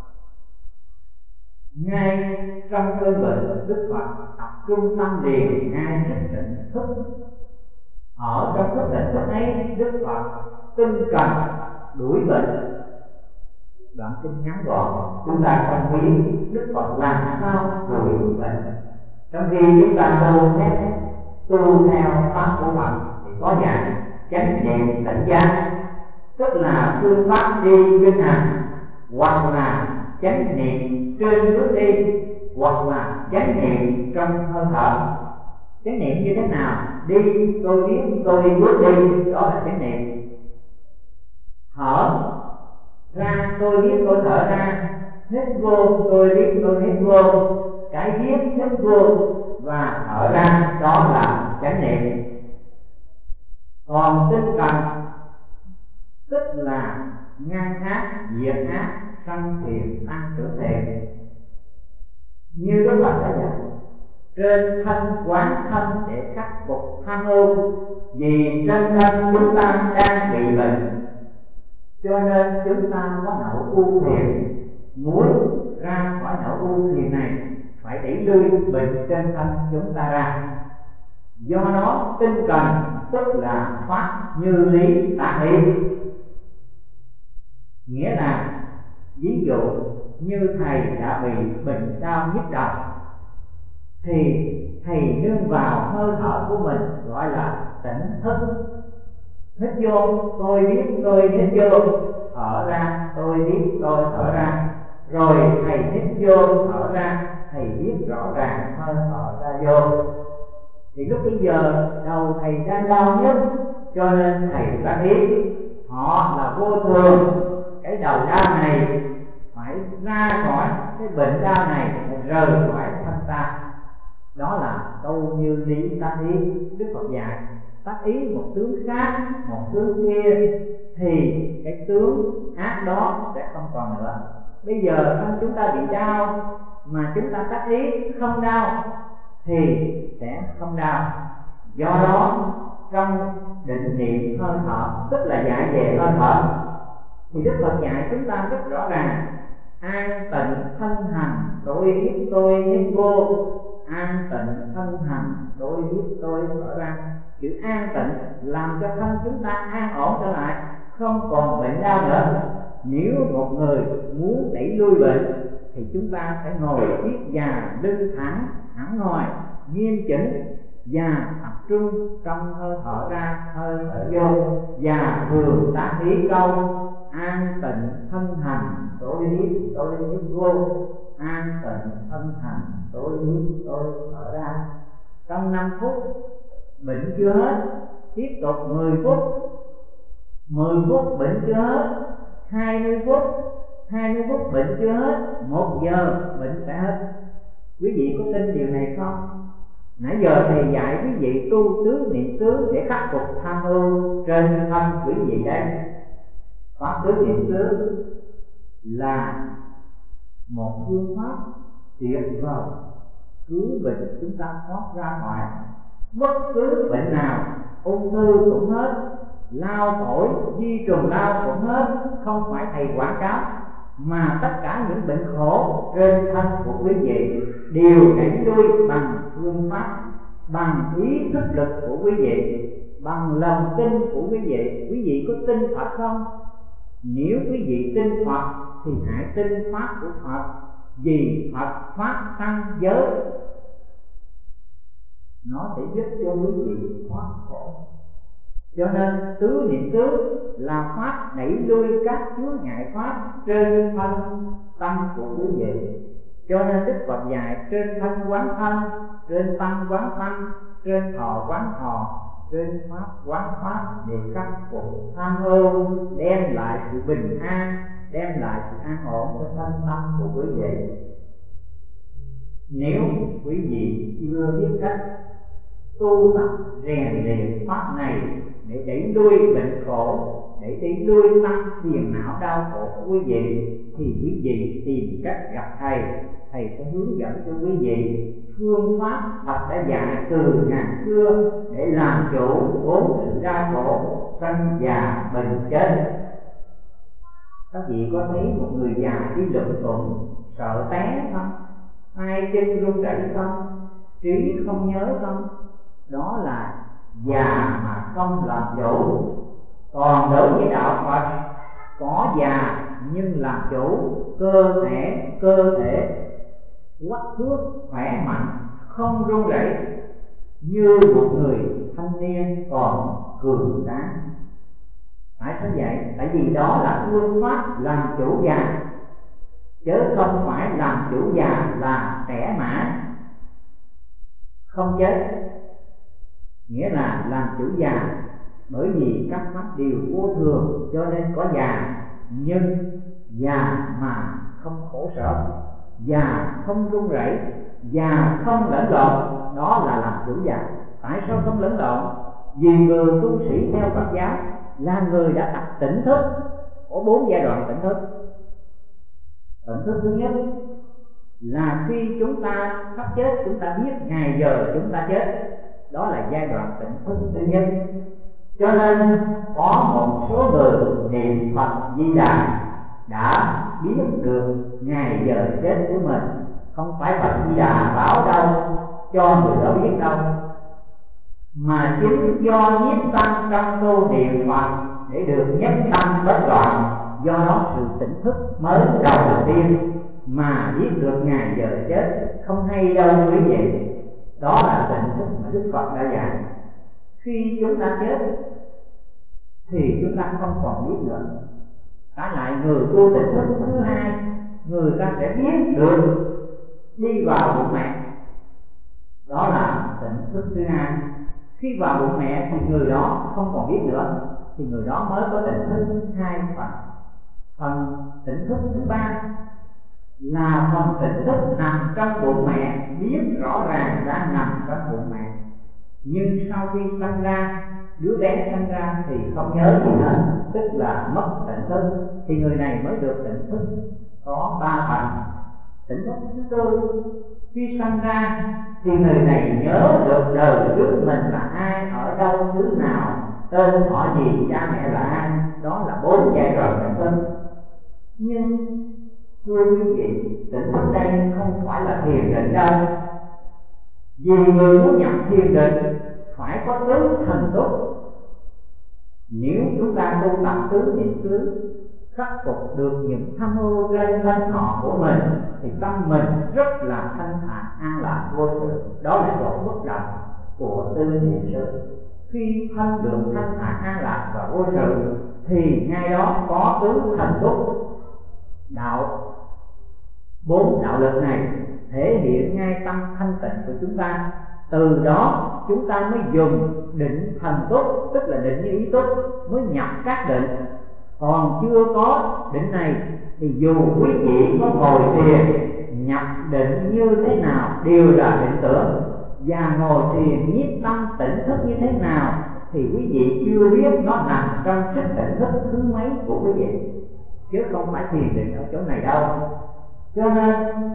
Speaker 2: ngay trong cơn bệnh, Đức Phật tập trung tâm liền ngay thức tỉnh thức. Ở trong thức tỉnh thức ấy, Đức Phật tinh cần đuổi bệnh. Đoạn kinh ngắn gọn, chúng ta không biết Đức Phật làm sao đuổi bệnh. Trong khi chúng ta tu theo pháp của Phật thì có dạy chánh niệm tỉnh giác, tức là phương pháp đi kinh hành, hoặc là chánh niệm trên bước đi, hoặc là chánh niệm trong hơi thở. Chánh niệm như thế nào? Đi tôi biết tôi đi bước đi, đó là chánh niệm. Thở ra tôi biết tôi thở ra, hít vô tôi biết tôi hít vô. Cái biết hít vô và thở ra đó là chánh niệm. Còn tinh cần tức là ngăn ác, diệt ác, sanh thiện, tăng trưởng thiện. Như Đức Phật đã dạy, trên thân quán thân để khắc phục tham ưu. Vì trên thân chúng ta đang bị bệnh, cho nên chúng ta có nỗi ưu phiền. muốn ra khỏi nỗi u phiền này phải đẩy lui bệnh trên thân chúng ta ra. Do đó tinh cần tức là pháp như lý tác ý. Nghĩa là ví dụ như thầy đã bị bệnh đau nhức đầu thì thầy nương vào hơi thở của mình, gọi là tỉnh thức. Hít vô tôi biết tôi hít vô, thở ra tôi biết tôi thở ra. Rồi thầy hít vô thở ra, thầy biết rõ ràng hơi thở ra vô. Thì lúc bây giờ đầu thầy đang đau nhất, cho nên thầy tác ý họ là vô thường. Cái đầu đau này phải ra khỏi cái bệnh đau này, phải rời khỏi thân ta. Đó là câu như lý tác ý. Đức Phật dạy tác ý một tướng khác, một tướng kia, thì cái tướng ác đó sẽ không còn nữa. Bây giờ thân chúng ta bị đau mà chúng ta tác ý không đau thì sẽ không đau. Do đó trong định niệm hơi thở, tức là dạy về hơi thở, thì Đức Phật dạy chúng ta rất rõ ràng: an tịnh thân hành tôi biết tôi hít vô, an tịnh thân hành tôi biết tôi thở ra. Chữ an tịnh làm cho thân chúng ta an ổn trở lại, không còn bệnh đau nữa. Nếu một người muốn đẩy lui bệnh thì chúng ta phải ngồi thiết già, lưng thẳng, hẳn ngồi nghiêm chỉnh và tập trung trong hơi thở ra, hơi thở vô, và thường tác ý câu an tịnh thân hành tôi biết tôi hít vô, an tịnh thân hành tôi biết tôi thở ra. Trong 5 phút bệnh chưa hết, tiếp tục 10 phút, 10 phút bệnh chưa hết, 20 phút, 20 phút bệnh chưa hết, 1 giờ bệnh sẽ hết. Quý vị có tin điều này không? Nãy giờ thầy dạy quý vị tu tứ niệm xứ để khắc phục tham ưu trên thân quý vị đây. Pháp tứ niệm xứ là một phương pháp tuyệt vời cứu bệnh chúng ta thoát ra khỏi bất cứ bệnh nào. Ung thư cũng hết, lao phổi, di trùng lao cũng hết. Không phải thầy quảng cáo, mà tất cả những bệnh khổ trên thân của quý vị đều đẩy lui bằng phương pháp, bằng ý thức lực của quý vị, bằng lòng tin của quý vị. Quý vị có tin Phật không? Nếu quý vị tin Phật thì hãy tin pháp của Phật, vì Phật pháp tăng giới, nó sẽ giúp cho quý vị thoát khổ. Cho nên tứ niệm xứ là pháp đẩy lui các chướng ngại pháp trên thân tâm của quý vị. Cho nên Đức Phật dạy trên thân quán thân, trên tâm quán tâm, trên thọ quán thọ, trên pháp quán pháp, để khắc phục tham ưu, đem lại sự bình an, đem lại sự an ổn cho thân tâm của quý vị. Nếu quý vị chưa biết cách tu tập rèn luyện pháp này để đẩy lui bệnh khổ, để đẩy lui tâm phiền não đau khổ của quý vị, thì quý vị tìm cách gặp thầy, thầy sẽ hướng dẫn cho quý vị phương pháp Phật đã dạy từ ngàn xưa để làm chủ 4 sự đau khổ sanh già bệnh chết. Các vị có thấy một người già đi lụm cụm sợ té không? Hai chân run rẩy không? Trí không nhớ không? Đó là già mà không làm chủ. Còn đối với đạo Phật, có già nhưng làm chủ cơ thể quắc thước khỏe mạnh, không run rẩy, như một người thanh niên còn cường tráng. Tại sao vậy? Tại vì đó là phương pháp làm chủ già, chứ không phải làm chủ già là trẻ mãn không chết. Nghĩa là làm chủ già, bởi vì các pháp đều vô thường, cho nên có già, nhưng già mà không khổ sở, già không run rẩy, già không lẫn lộn, đó là làm chủ già. Tại sao không lẫn lộn? Vì người tu sĩ theo Phật giáo là người đã tập tỉnh thức. Có 4 giai đoạn tỉnh thức. Tỉnh thức thứ nhất là khi chúng ta sắp chết, chúng ta biết ngày giờ chúng ta chết, đó là giai đoạn tỉnh thức thứ nhất. Cho nên có một số người niệm Phật Di Đà đã biết được ngày giờ chết của mình. Không phải Phật Di Đà bảo đâu cho người đó biết đâu, mà chính do nhiếp tâm trong tu niệm Phật để được nhất tâm bất loạn. Do đó sự tỉnh thức mới đầu tiên mà biết được ngày giờ chết không hay đâu quý vị. Đó là tỉnh thức mà Đức Phật đã dạy. Khi chúng ta chết thì chúng ta không còn biết nữa. Trái lại người tu tỉnh thức thứ hai, người ta sẽ biết được đi vào bụng mẹ. Đó là tỉnh thức thứ hai. Khi vào bụng mẹ thì người đó không còn biết nữa, thì người đó mới có tỉnh thức hai phần. Phần tỉnh thức thứ ba là phần tỉnh thức nằm trong bụng mẹ, biết rõ ràng đang nằm trong bụng mẹ. Nhưng sau khi sanh ra, đứa bé sanh ra thì không nhớ gì hết, tức là mất tỉnh thức. Thì người này mới được tỉnh thức có ba phần. Tỉnh thức thứ tư, khi sanh ra thì người này nhớ được đời trước mình là ai, ở đâu, xứ nào, tên họ gì, cha mẹ là ai. Đó là 4 giai đoạn tỉnh thức. Nhưng thưa quý vị, tỉnh thức đây không phải là thiền định đâu. Vì người muốn nhập thiền định phải có tứ thần túc. Nếu chúng ta tu tập tứ niệm xứ, khắc phục được những tham ô trên thân thọ của mình, thì tâm mình rất là thanh thản an lạc vô sự. Đó là chỗ bất động của tứ niệm xứ. Khi thân được thanh thản an lạc và vô sự thì ngay đó có tứ thần túc. Đạo 4 đạo lực này thể hiện ngay tâm thanh tịnh của chúng ta. Từ đó chúng ta mới dùng định thần túc, tức là định như ý túc, mới nhập các định. Còn chưa có định này thì dù quý vị có ngồi thiền, nhập định như thế nào đều là định tưởng. Và ngồi thiền nhiếp tâm tỉnh thức như thế nào thì quý vị chưa biết nó nằm trong sức tỉnh thức thứ mấy của quý vị, chứ không phải thiền định ở chỗ này đâu. Cho nên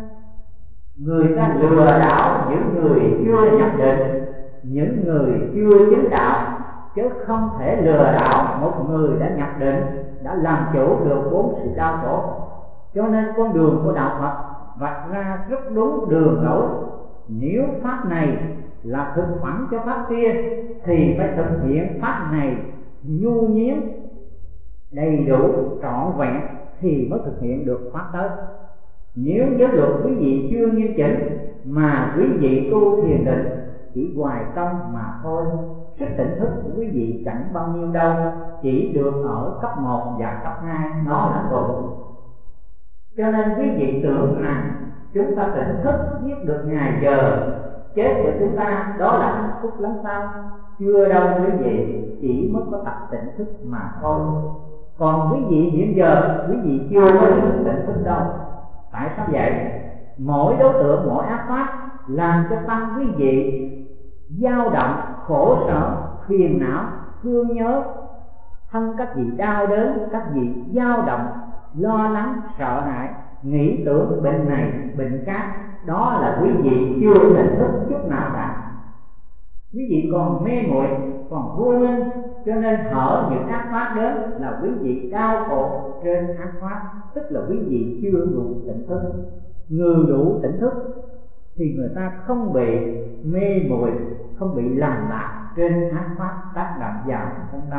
Speaker 2: người ta lừa đảo những người chưa nhập định, những người chưa chứng đạo, chứ không thể lừa đảo một người đã nhập định, đã làm chủ được 4 sự đau khổ. Cho nên con đường của đạo Phật vạch ra rất đúng đường lối. Nếu pháp này là thực phẩm cho pháp kia thì phải thực hiện pháp này nhu nhuyễn, đầy đủ, trọn vẹn thì mới thực hiện được pháp tới. Nếu giới luật quý vị chưa nghiêm chỉnh mà quý vị tu thiền định chỉ hoài công mà thôi, sức tỉnh thức của quý vị chẳng bao nhiêu đâu, chỉ được ở cấp 1 và cấp 2, nó là cùng. Cho nên quý vị tưởng rằng chúng ta tỉnh thức biết được ngày giờ chết của chúng ta, đó là hạnh phúc lắm sao? Chưa đâu quý vị, chỉ mới có tập tỉnh thức mà thôi. Còn quý vị hiện giờ quý vị chưa có được tỉnh thức đâu. Tại sao vậy? Mỗi đối tượng, mỗi ác pháp làm cho tâm quý vị dao động, khổ sở, phiền não, thương nhớ. Thân các vị đau đớn, các vị dao động, lo lắng, sợ hãi, nghĩ tưởng bệnh này, bệnh khác. Đó là quý vị chưa tỉnh thức chút nào cả. Quý vị còn mê muội, còn vô minh, cho nên hở những ác pháp đến là quý vị đau khổ trên ác pháp, tức là quý vị chưa đủ tỉnh thức. Người đủ tỉnh thức thì người ta không bị mê muội, không bị lầm lạc trên ác pháp tác động vào thân tâm.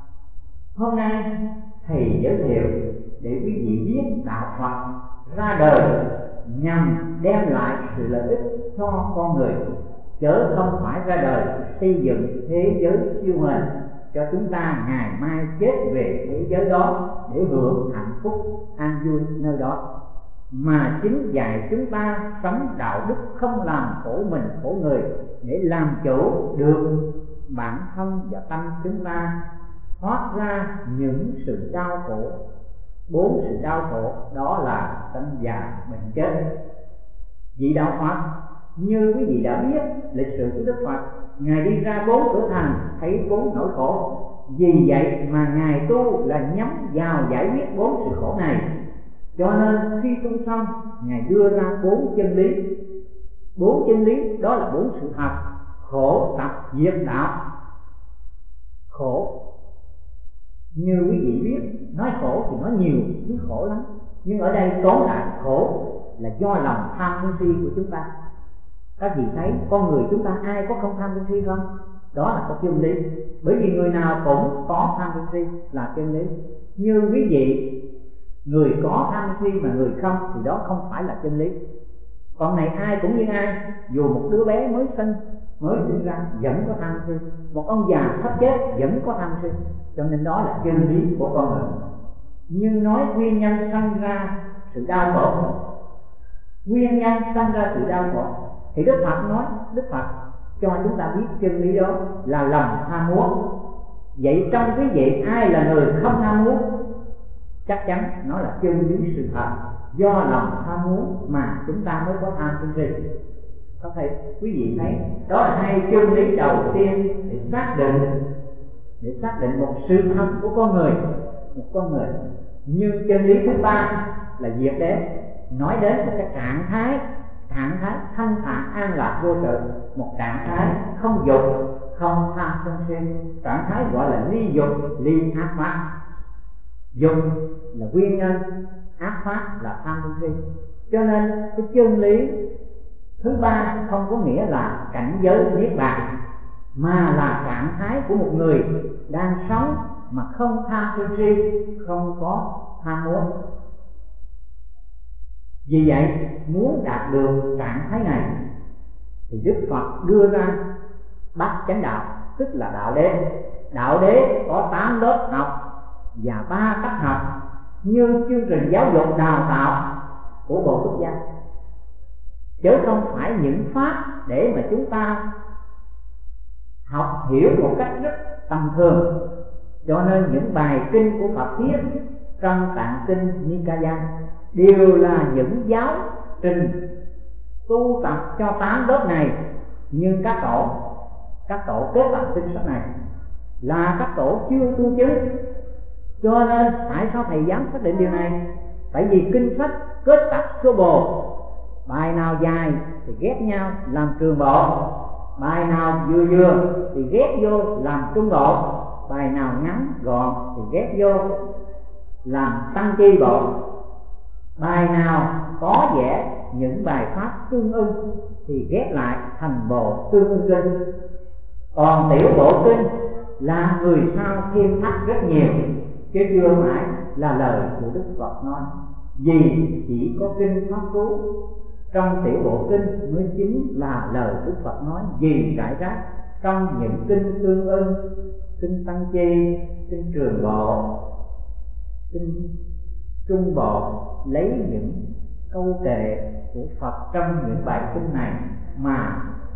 Speaker 2: Hôm nay thầy giới thiệu để quý vị biết đạo Phật ra đời nhằm đem lại sự lợi ích cho con người, chớ không phải ra đời xây dựng thế giới siêu hình cho chúng ta ngày mai chết về thế giới đó để hưởng hạnh phúc an vui nơi đó, mà chính dạy chúng ta sống đạo đức, không làm khổ mình khổ người, để làm chủ được bản thân và tâm chúng ta, thoát ra những sự đau khổ. 4 sự đau khổ đó là sanh già bệnh chết. Vị đạo Phật như quý vị đã biết lịch sử của Đức Phật, Ngài đi ra 4 cửa thành thấy 4 nỗi khổ. Vì vậy mà Ngài tu là nhắm vào giải quyết 4 sự khổ này. Cho nên khi tu xong, Ngài đưa ra 4 chân lý. 4 chân lý đó là 4 sự thật: khổ tập diệt đạo. Khổ
Speaker 3: Như quý vị biết, nói khổ thì nói nhiều thứ khổ lắm, nhưng ở đây tóm lại khổ là do lòng tham sân si của chúng ta. Các vị thấy con người chúng ta ai có không tham sân si không? Đó là có chân lý. Bởi vì người nào cũng có tham sân si là chân lý. Như quý vị, người có tham sân si mà người không thì đó không phải là chân lý. Còn này ai cũng như ai, dù một đứa bé mới sinh ra vẫn có tham sân si, một ông già sắp chết vẫn có tham sân si. Cho nên đó là chân lý của con người. Nhưng nói nguyên nhân sanh ra sự đau khổ, nguyên nhân sanh ra sự đau khổ thì Đức Phật cho chúng ta biết chân lý đó là lòng tham muốn. Vậy trong quý vị ai là người không ham muốn? Chắc chắn nó là chân lý sự thật. Do lòng tham muốn mà chúng ta mới có tham sân si. Có thể quý vị thấy đó là hai chân lý đầu tiên để xác định một sự thật của con người, Nhưng chân lý thứ ba là việc đến nói đến một cái trạng thái thanh thản an lạc vô sự, một trạng thái không dục không tham sân si, trạng thái gọi là ly dục ly ác pháp. Dục là nguyên nhân, ác pháp là tham sân si. Cho nên cái chân lý thứ ba không có nghĩa là cảnh giới niết bàn, mà là trạng thái của một người đang sống mà không tham sân si, không có ham muốn. Vì vậy muốn đạt được trạng thái này thì Đức Phật đưa ra bát chánh đạo, tức là đạo đế. Đạo đế có 8 lớp học và 3 cách học, như chương trình giáo dục đào tạo của Bộ Quốc gia, chứ không phải những pháp để mà chúng ta học hiểu một cách rất tầm thường. Cho nên những bài kinh của Phật thuyết trong Tạng Kinh Nikaya đều là những giáo trình tu tập cho 8 lớp này. Nhưng các tổ kết tập kinh sách này là các tổ chưa tu chứng. Cho nên tại sao thầy dám xác định điều này? Tại vì kinh sách kết tập số bồ, bài nào dài thì ghép nhau làm trường bộ, bài nào vừa thì ghép vô làm trung bộ, bài nào ngắn gọn thì ghép vô làm tăng chi bộ, bài nào có vẻ những bài pháp tương ưng thì ghép lại thành bộ tương ưng kinh. Còn tiểu bộ kinh là người sau thêm thắt rất nhiều, chứ chưa phải là lời của Đức Phật nói. Vì chỉ có kinh Pháp Cú trong tiểu bộ kinh mới chính là lời Đức Phật nói. Vì rải rác trong những kinh tương ưng, kinh tăng chi, kinh trường bộ, kinh trung bộ, lấy những câu kệ của Phật trong những bài kinh này mà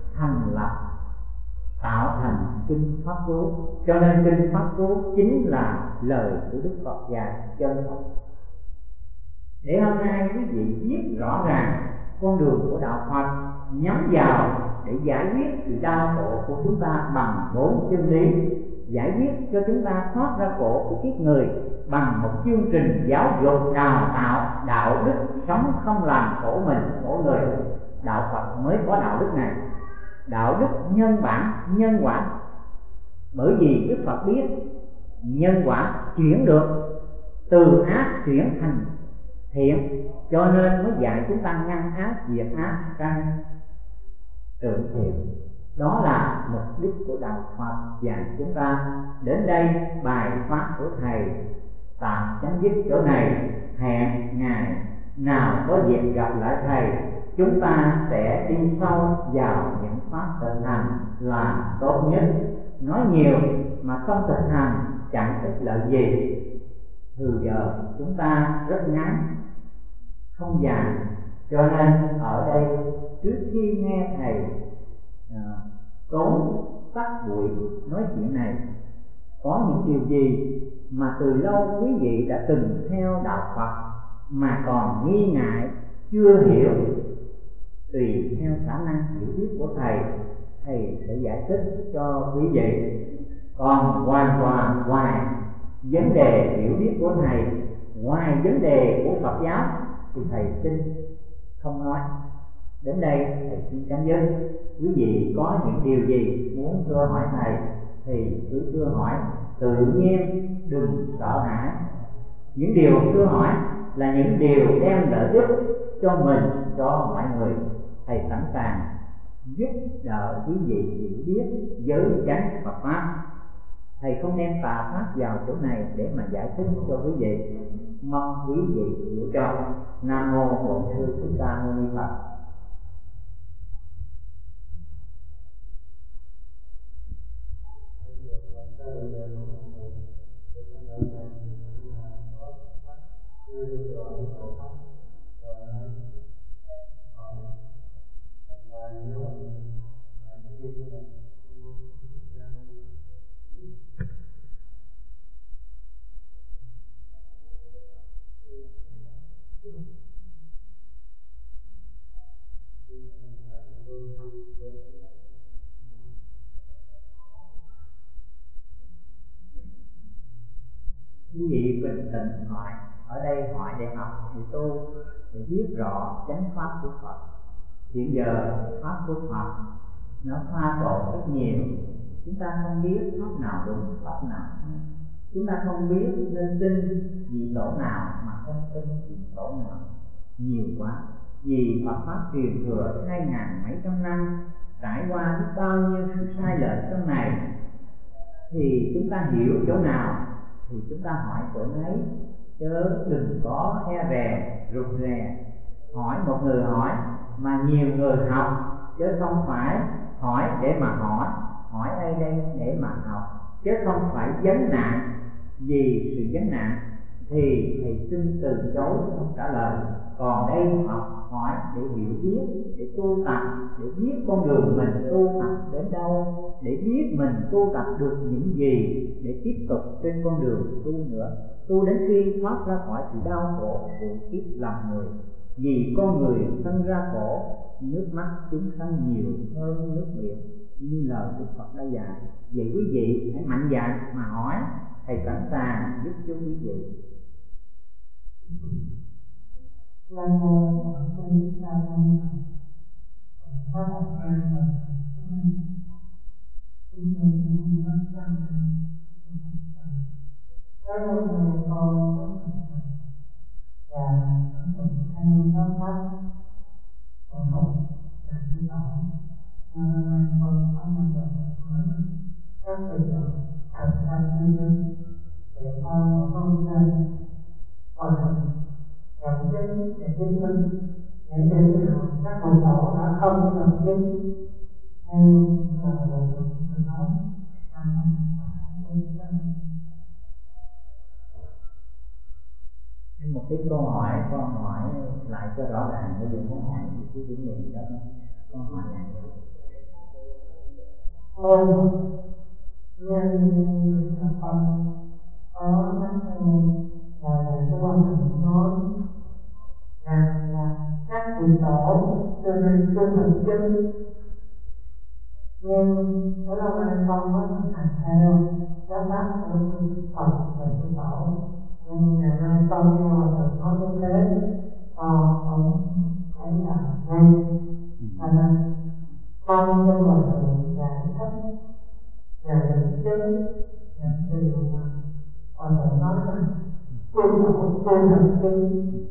Speaker 3: tạo thành kinh Pháp Cú. Cho nên kinh Pháp Cú chính là lời của Đức Phật dạy chân thật. Để hôm nay quý vị biết rõ ràng con đường của đạo Phật nhắm vào để giải quyết sự đau khổ của chúng ta bằng 4 chân lý, giải quyết cho chúng ta thoát ra khổ của kiếp người bằng một chương trình giáo dục đào tạo đạo đức sống không làm khổ mình khổ người. Đạo Phật mới có đạo đức này, đạo đức nhân bản nhân quả. Bởi vì Đức Phật biết nhân quả chuyển được, từ ác chuyển thành thiện, cho nên mới dạy chúng ta ngăn ác diệt ác căn trưởng thiện. Đó là mục đích của đạo Phật dạy chúng ta. Đến đây bài pháp của thầy tạm chấm dứt chỗ này. Hẹn ngày nào có dịp gặp lại thầy, chúng ta sẽ đi sâu vào những pháp thực hành là tốt nhất. Nói nhiều mà không thực hành chẳng ích lợi gì. Thời giờ chúng ta rất ngắn, không dài, cho nên ở đây trước khi nghe thầy tốn tắt buổi nói chuyện này, có những điều gì mà từ lâu quý vị đã từng theo đạo Phật mà còn nghi ngại chưa hiểu, tùy theo khả năng hiểu biết của thầy sẽ giải thích cho quý vị. Còn hoàn toàn ngoài vấn đề hiểu biết của thầy, ngoài vấn đề của Phật giáo thì thầy xin không nói. Đến đây thầy xin chấm dứt. Quý vị có những điều gì muốn thưa hỏi thầy thì cứ thưa hỏi, tự nhiên, đừng sợ hãi. Những điều thưa hỏi là những điều đem lợi ích cho mình, cho mọi người. Thầy sẵn sàng giúp đỡ quý vị hiểu biết giới chánh Phật pháp. Thầy không đem tà pháp vào chỗ này để mà giải thích cho quý vị, mong quý vị hiểu cho. Nam mô Bổn Sư Thích Ca Mâu Ni Phật. Quý vị bình tĩnh hỏi, ở đây hỏi để học, để tu, để biết rõ chánh pháp của Phật. Hiện giờ pháp của Phật nó pha trộn rất nhiều, chúng ta không biết pháp nào đúng, pháp nào sai. Chúng ta không biết nên tin vị tổ nào mà không tin vị tổ nào. Nhiều quá, vì Phật pháp truyền thừa 2000 mấy trăm năm, trải qua biết bao nhiêu sự sai lệch trong này, thì chúng ta hiểu chỗ nào thì chúng ta hỏi chỗ nấy, chớ đừng có e rè rụt rè. Hỏi một người hỏi mà nhiều người học, chứ không phải hỏi để mà hỏi ai đây để mà học, chứ không phải vấn nạn. Vì sự vấn nạn thì thầy xin từ chối không trả lời. Còn đây học hỏi để hiểu biết, để tu tập, để biết con đường mình tu tập đến đâu, để biết mình tu tập được những gì, để tiếp tục trên con đường tu nữa, tu đến khi thoát ra khỏi sự đau khổ của kiếp làm người. Vì con người sanh ra khổ, nước mắt chúng sanh nhiều hơn nước biển, như lời Đức Phật đã dạy. Vậy quý vị hãy mạnh dạn mà hỏi, thầy sẵn sàng giúp cho quý vị.
Speaker 1: Nam mô Bổn Sư Thích Ca Mâu Ni Phật. Các bạn em và chúng mình kính thưa quý vị các tăng ni rất lâu nay con có thực hành và ứng dụng theo giáo pháp của Phật và Sư Tổ. Nhưng hôm nay con có mong rằng nói các vị đạo thật tâm chân chính để con có công trên hội thượng nhận chứng để chứng minh những điểm nào các vị tổ đã không nhận chứng như lời hội thượng vừa nói. Nam mô Bổn Sư.
Speaker 3: Một cái câu hỏi con hỏi lại cho rõ ràng, bây giờ muốn hỏi cái điểm này đó con hỏi lại.
Speaker 1: Con nhân là con có lắng nghe lời dạy của Hòa Thượng nói rằng là các vị tổ xưa nay chưa thực chứng, nhưng ở lâu nay con có thực hành theo giáo pháp của Sư Phật và Sư Tổ. Nhưng ngày nay con nghe Hòa Thượng nói như thế, con cũng thấy là nên, cho nên con xin Hòa Thượng giải thích và dẫn chứng những điều mà Hòa Thượng nói rằng chư tổ chưa thực chứng.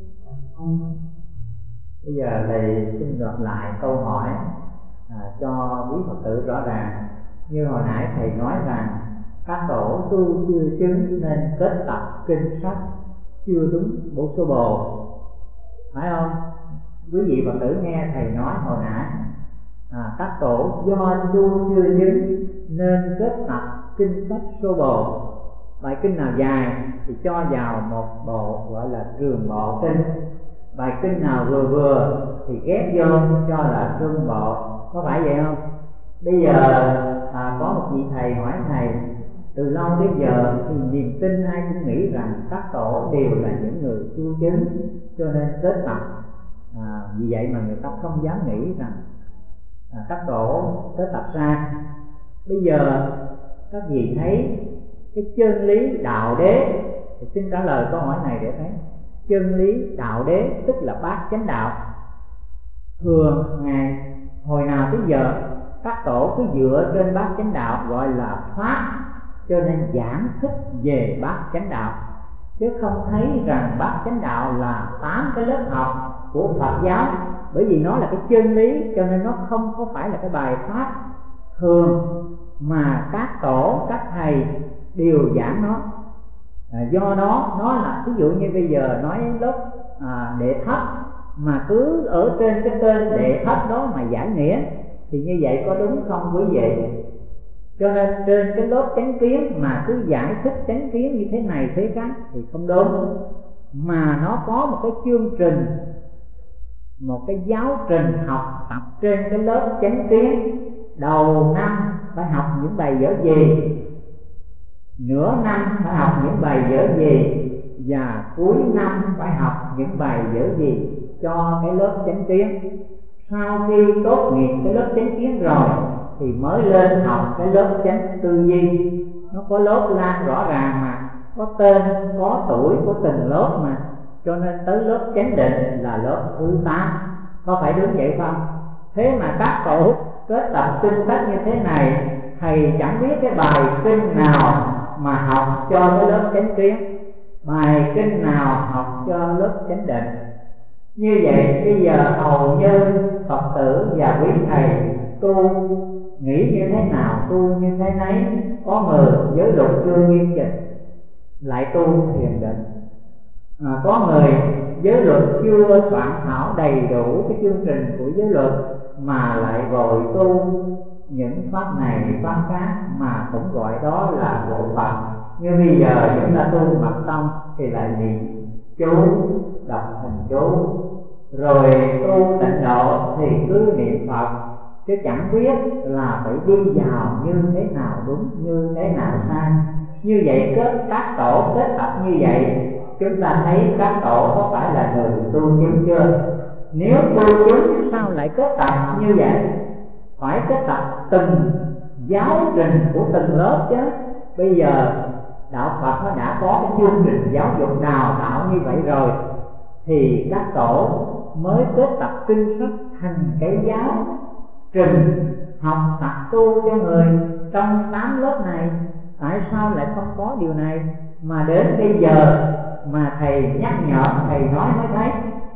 Speaker 3: Bây giờ thầy xin lặp lại câu hỏi cho quý Phật tử rõ ràng. Như hồi nãy thầy nói rằng các tổ tu chưa chứng nên kết tập kinh sách chưa đúng bộ số bồ, phải không? Quý vị Phật tử nghe thầy nói hồi nãy, các tổ do tu chưa chứng nên kết tập kinh sách số bồ. Bài kinh nào dài thì cho vào một bộ gọi là trường bộ kinh, bài kinh nào vừa vừa thì ghép vô cho là trung bộ, có phải vậy không? Bây giờ có một vị thầy hỏi thầy, từ lâu đến giờ thì niềm tin ai cũng nghĩ rằng các tổ đều là những người tu chứng cho nên kết tập, vì vậy mà người ta không dám nghĩ rằng các tổ kết tập sai. Bây giờ các vị thấy cái chân lý đạo đế thì xin trả lời câu hỏi này để thấy chân lý đạo đế tức là bát chánh đạo. Thường ngày hồi nào tới giờ các tổ cứ dựa trên bát chánh đạo gọi là pháp cho nên giảng thích về bát chánh đạo, chứ không thấy rằng bát chánh đạo là 8 cái lớp học của Phật giáo. Bởi vì nó là cái chân lý, cho nên nó không có phải là cái bài pháp thường mà các tổ, các thầy đều giảng nó. Do đó nó là, ví dụ như bây giờ nói lớp đệ thất mà cứ ở trên cái tên đệ thất đó mà giải nghĩa thì như vậy có đúng không quý vị? Cho nên trên cái lớp chánh kiến mà cứ giải thích chánh kiến như thế này thế khác thì không đúng, mà nó có một cái chương trình, một cái giáo trình học tập trên cái lớp chánh kiến. Đầu năm phải học những bài vở gì, nửa năm phải học những bài vở gì, và cuối năm phải học những bài vở gì cho cái lớp chánh kiến. Sau khi tốt nghiệp cái lớp chánh kiến rồi thì mới lên học cái lớp chánh tư duy. Nó có lớp lan rõ ràng mà, có tên, có tuổi của từng lớp mà. Cho nên tới lớp chánh định là lớp thứ 8. Có phải đúng vậy không? Thế mà các tổ kết tập kinh sách như thế này, thầy chẳng biết cái bài kinh nào mà học cho cái lớp chánh kiến, bài kinh nào học cho lớp chánh định. Như vậy bây giờ hầu như Phật tử và quý thầy tu nghĩ như thế nào tu như thế nấy. Có người giới luật chưa nghiêm chỉnh lại tu thiền định, có người giới luật chưa soạn thảo đầy đủ cái chương trình của giới luật mà lại vội tu những pháp này pháp khác, mà cũng gọi đó là bộ Phật. Như bây giờ chúng ta tu mật tông thì lại niệm chú, đọc thần chú, rồi tu tịnh độ thì cứ niệm Phật, chứ chẳng biết là phải đi vào như thế nào đúng, như thế nào sai. Như vậy các tổ kết tập như vậy, chúng ta thấy các tổ có phải là người tu chứng chưa? Nếu tu chứng sao lại kết tập như vậy? Phải kết tập từng giáo trình của từng lớp chứ. Bây giờ đạo Phật nó đã có cái chương trình giáo dục đào tạo như vậy rồi, thì các tổ mới kết tập kinh sách thành cái giáo trình học tập tu cho người trong 8 lớp này. Tại sao lại không có điều này mà đến bây giờ mà thầy nhắc nhở, thầy nói mới thấy?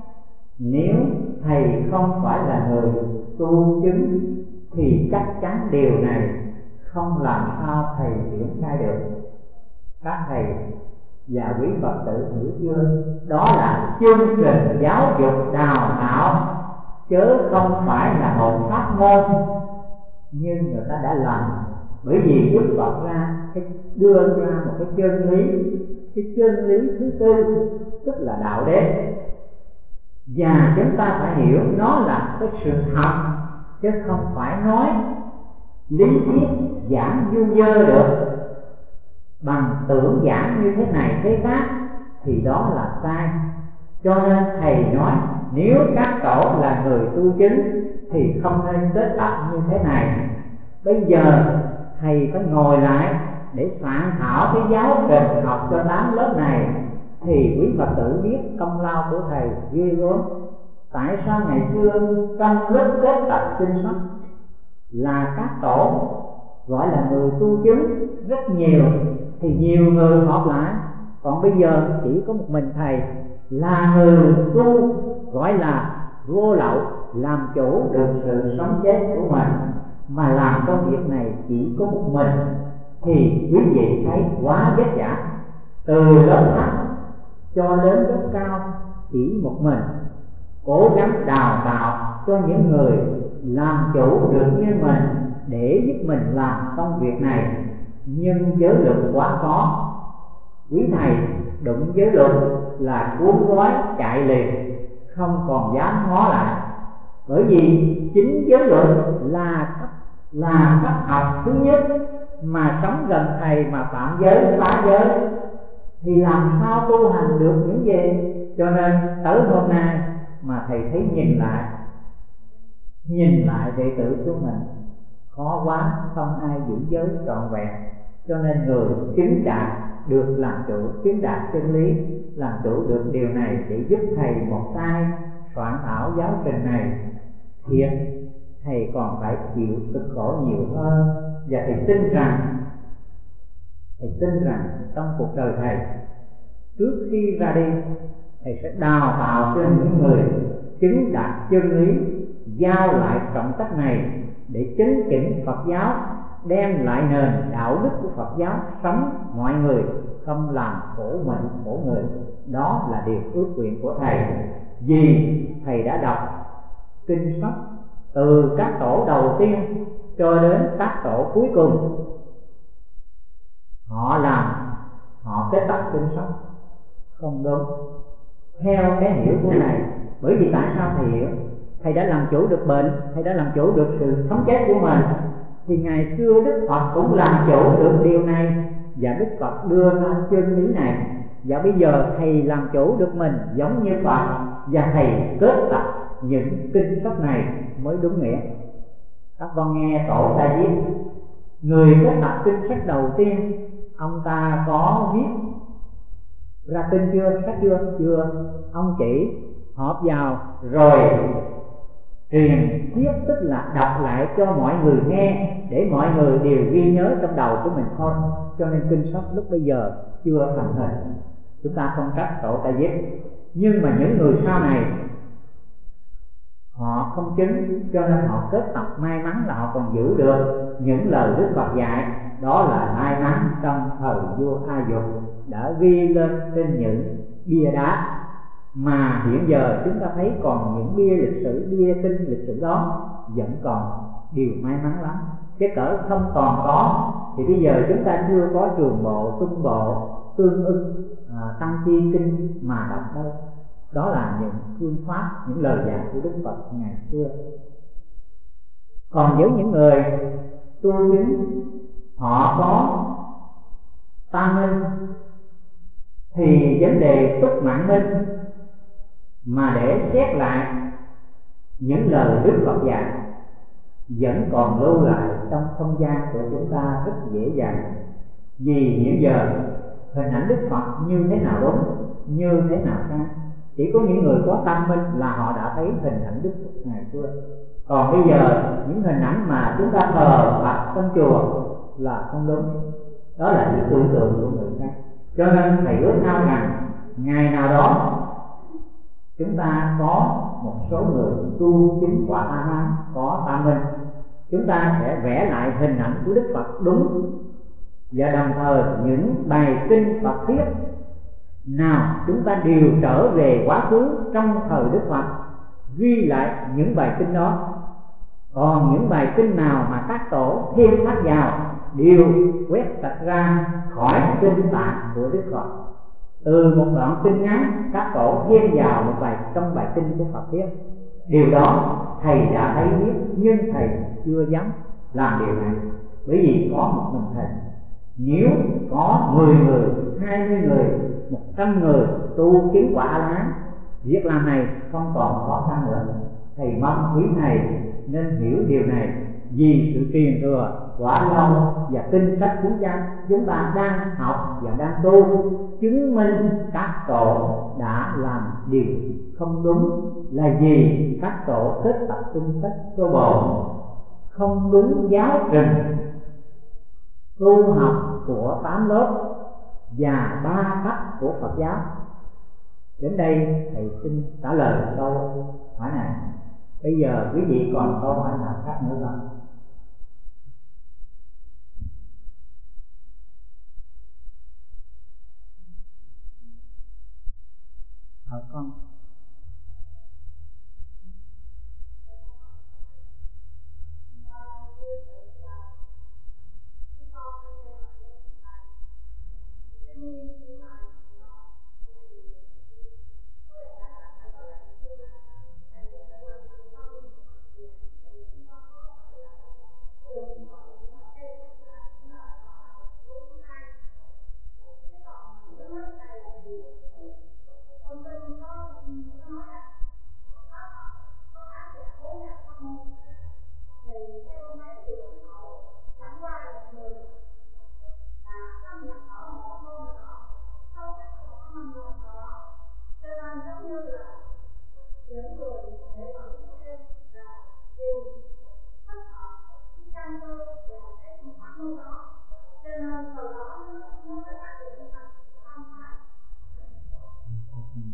Speaker 3: Nếu thầy không phải là người tu chứng thì chắc chắn điều này không làm sao thầy triển khai được. Các thầy và quý Phật tử hiểu chưa? Đó là chương trình giáo dục đào tạo, chứ không phải là một pháp môn nhưng người ta đã làm. Bởi vì Đức Phật đưa ra một cái chân lý, cái chân lý thứ tư, tức là đạo đế. Và chúng ta phải hiểu nó là cái sự thật, chứ không phải nói lý thuyết giảng du dơ được, bằng tưởng giảng như thế này thế khác, thì đó là sai. Cho nên thầy nói nếu các tổ là người tu chứng thì không nên kết tập như thế này. Bây giờ thầy phải ngồi lại để soạn thảo cái giáo trình học cho 8 lớp này, thì quý Phật tử biết công lao của thầy ghê gớm. Tại sao ngày xưa trong lúc kết tập kinh sách là các tổ gọi là người tu chứng rất nhiều, thì nhiều người họp lại, còn bây giờ chỉ có một mình thầy là người tu, gọi là vô lậu, làm chủ được sự sống chết của mình, mà làm công việc này chỉ có một mình, thì quý vị thấy quá vất vả. Từ lớp thấp cho đến lớp cao chỉ một mình, cố gắng đào tạo cho những người làm chủ được như mình để giúp mình làm công việc này. Nhưng giới luật quá khó, quý thầy đụng giới luật là cuốn gói chạy liền, không còn dám ngó lại. Bởi vì chính giới luật là cấp học thứ nhất, mà sống gần thầy mà phạm giới phá giới thì làm sao tu hành được những gì? Cho nên tới hôm nay mà thầy thấy nhìn lại đệ tử của mình khó quá, không ai giữ giới trọn vẹn. Cho nên người chứng đạt được làm chủ, chứng đạt chân lý, làm chủ được điều này để giúp thầy một tay soạn thảo giáo trình này. Thiệt thầy còn phải chịu cực khổ nhiều hơn, và thầy tin rằng Thầy tin rằng trong cuộc đời thầy, trước khi ra đi, thầy sẽ đào tạo cho những người chứng đạt chân lý, giao lại trọng trách này để chứng chỉnh Phật giáo, đem lại nền đạo đức của Phật giáo, sống mọi người không làm khổ mình khổ người. Đó là điều ước nguyện của thầy, vì thầy đã đọc kinh sách từ các tổ đầu tiên cho đến các tổ cuối cùng. Họ kết tập kinh sách không đúng theo cái hiểu của thầy. Bởi vì tại sao thầy hiểu? Thầy đã làm chủ được bệnh, thầy đã làm chủ được sự sống chết của mình. Thì ngày xưa Đức Phật cũng làm chủ được điều này, và Đức Phật đưa ra chân lý này. Và bây giờ thầy làm chủ được mình giống như Phật, và thầy kết tập những kinh sách này mới đúng nghĩa. Các con nghe tổ ta viết, người kết tập kinh sách đầu tiên, ông ta có viết ra kinh chưa, sách chưa? Chưa. Ông chỉ họp vào rồi truyền tiếp, tức là đọc lại cho mọi người nghe, để mọi người đều ghi nhớ trong đầu của mình thôi. Cho nên kinh sách lúc bây giờ chưa thành hình. Chúng ta không trách tổ ta viết. Nhưng mà những người sau này họ không chứng, cho nên họ kết tập, may mắn là họ còn giữ được những lời Đức Phật dạy. Đó là may mắn trong thời vua A Dục đã ghi lên trên những bia đá, mà hiện giờ chúng ta thấy còn những bia lịch sử, bia kinh lịch sử đó vẫn còn điều may mắn lắm. Chứ cỡ không còn có thì bây giờ chúng ta chưa có trường bộ, tuân bộ, tương ưng, tăng chi kinh mà đọc đâu. Đó là những phương pháp, những lời dạy của Đức Phật ngày xưa. Còn với những người tu chứng, họ có tam minh, thì vấn đề túc mạng minh mà để xét lại những lời Đức Phật dạy vẫn còn lưu lại trong không gian của chúng ta rất dễ dàng. Vì hiện giờ hình ảnh Đức Phật như thế nào đúng, như thế nào sai, chỉ có những người có tâm minh là họ đã thấy hình ảnh Đức Phật ngày xưa. Còn bây giờ những hình ảnh mà chúng ta thờ Phật trong chùa là không đúng. Đó là sự tưởng tượng của người khác. Cho nên thầy ước ao rằng ngày nào đó chúng ta có một số người tu chứng quả A Hán có tâm minh, chúng ta sẽ vẽ lại hình ảnh của Đức Phật đúng, và đồng thời những bài kinh Phật thuyết nào chúng ta đều trở về quá khứ trong thời Đức Phật, ghi lại những bài kinh đó. Còn những bài kinh nào mà các tổ thêm thắt vào đều quét sạch ra khỏi kinh tạng của Đức Phật. Từ một đoạn kinh ngắn, các tổ thêm vào một bài trong bài kinh của Phật thuyết. Điều đó thầy đã thấy biết, nhưng thầy chưa dám làm điều này, bởi vì có một mình thầy. Nếu có 10 người, 20 người, 100 người tu chứng quả A-la-hán, việc làm này không còn khó khăn nữa. Thầy mong quý thầy nên hiểu điều này, vì sự truyền thừa quả lâu và kinh sách chúng ta đang học và đang tu, chứng minh các tổ đã làm điều không đúng, là vì các tổ kết tập kinh sách số bồ, không đúng giáo trình tu học của 8 lớp và 3 cấp của Phật giáo. Đến đây thầy xin trả lời câu hỏi này. Bây giờ quý vị còn câu hỏi nào khác nữa không? Con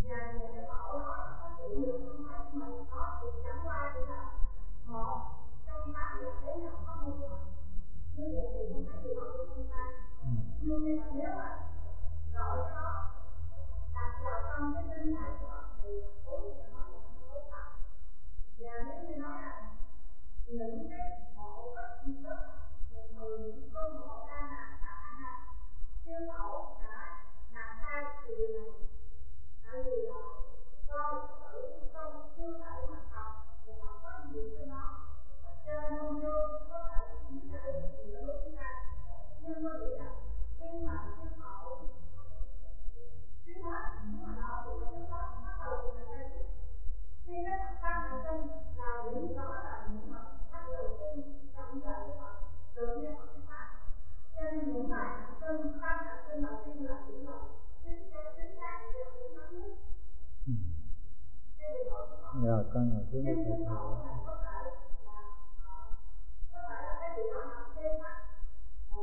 Speaker 1: và những cái tổ đó nó phát triển được trong trái của mình, đó thì chẳng qua chỉ là một trong 8 đặc tính nào pháp môn của mình. Như vậy thì con thấy điều đó cũng không sai. Nhưng mà nếu mà gọi cái đó đặt vào trong cái tinh thần của ông thầy Tú thì nói là không đúng thật. Và nếu như nói rằng những cái bộ rất học, thường những công bộ A Hàm, A Hàm, siêu tổ đã đặt sai thì điều này. Tại vì là con tự không chưa thể mà học và học có nhiều trên đó, cho nên con chưa có thể biết là điều đó đúng hay sai. Nhưng tôi nghĩ rằng khi mà siêu tổ trước hết, nếu mà nói thì phải trước hết bắt đầu từ hành ta biết. Khi cái thập tam hành tinh là những đó là những thánh đầu tiên cận về với Phật, được nghe Phật thuyết pháp. Cho nên những loài hành tinh, tam hành tinh đầu tiên là những loài chính xác và đúng đắn nhất.
Speaker 3: Rồi con ngồi xuống đây thầy.
Speaker 1: Có thể là cái gì đó học thêm thắt để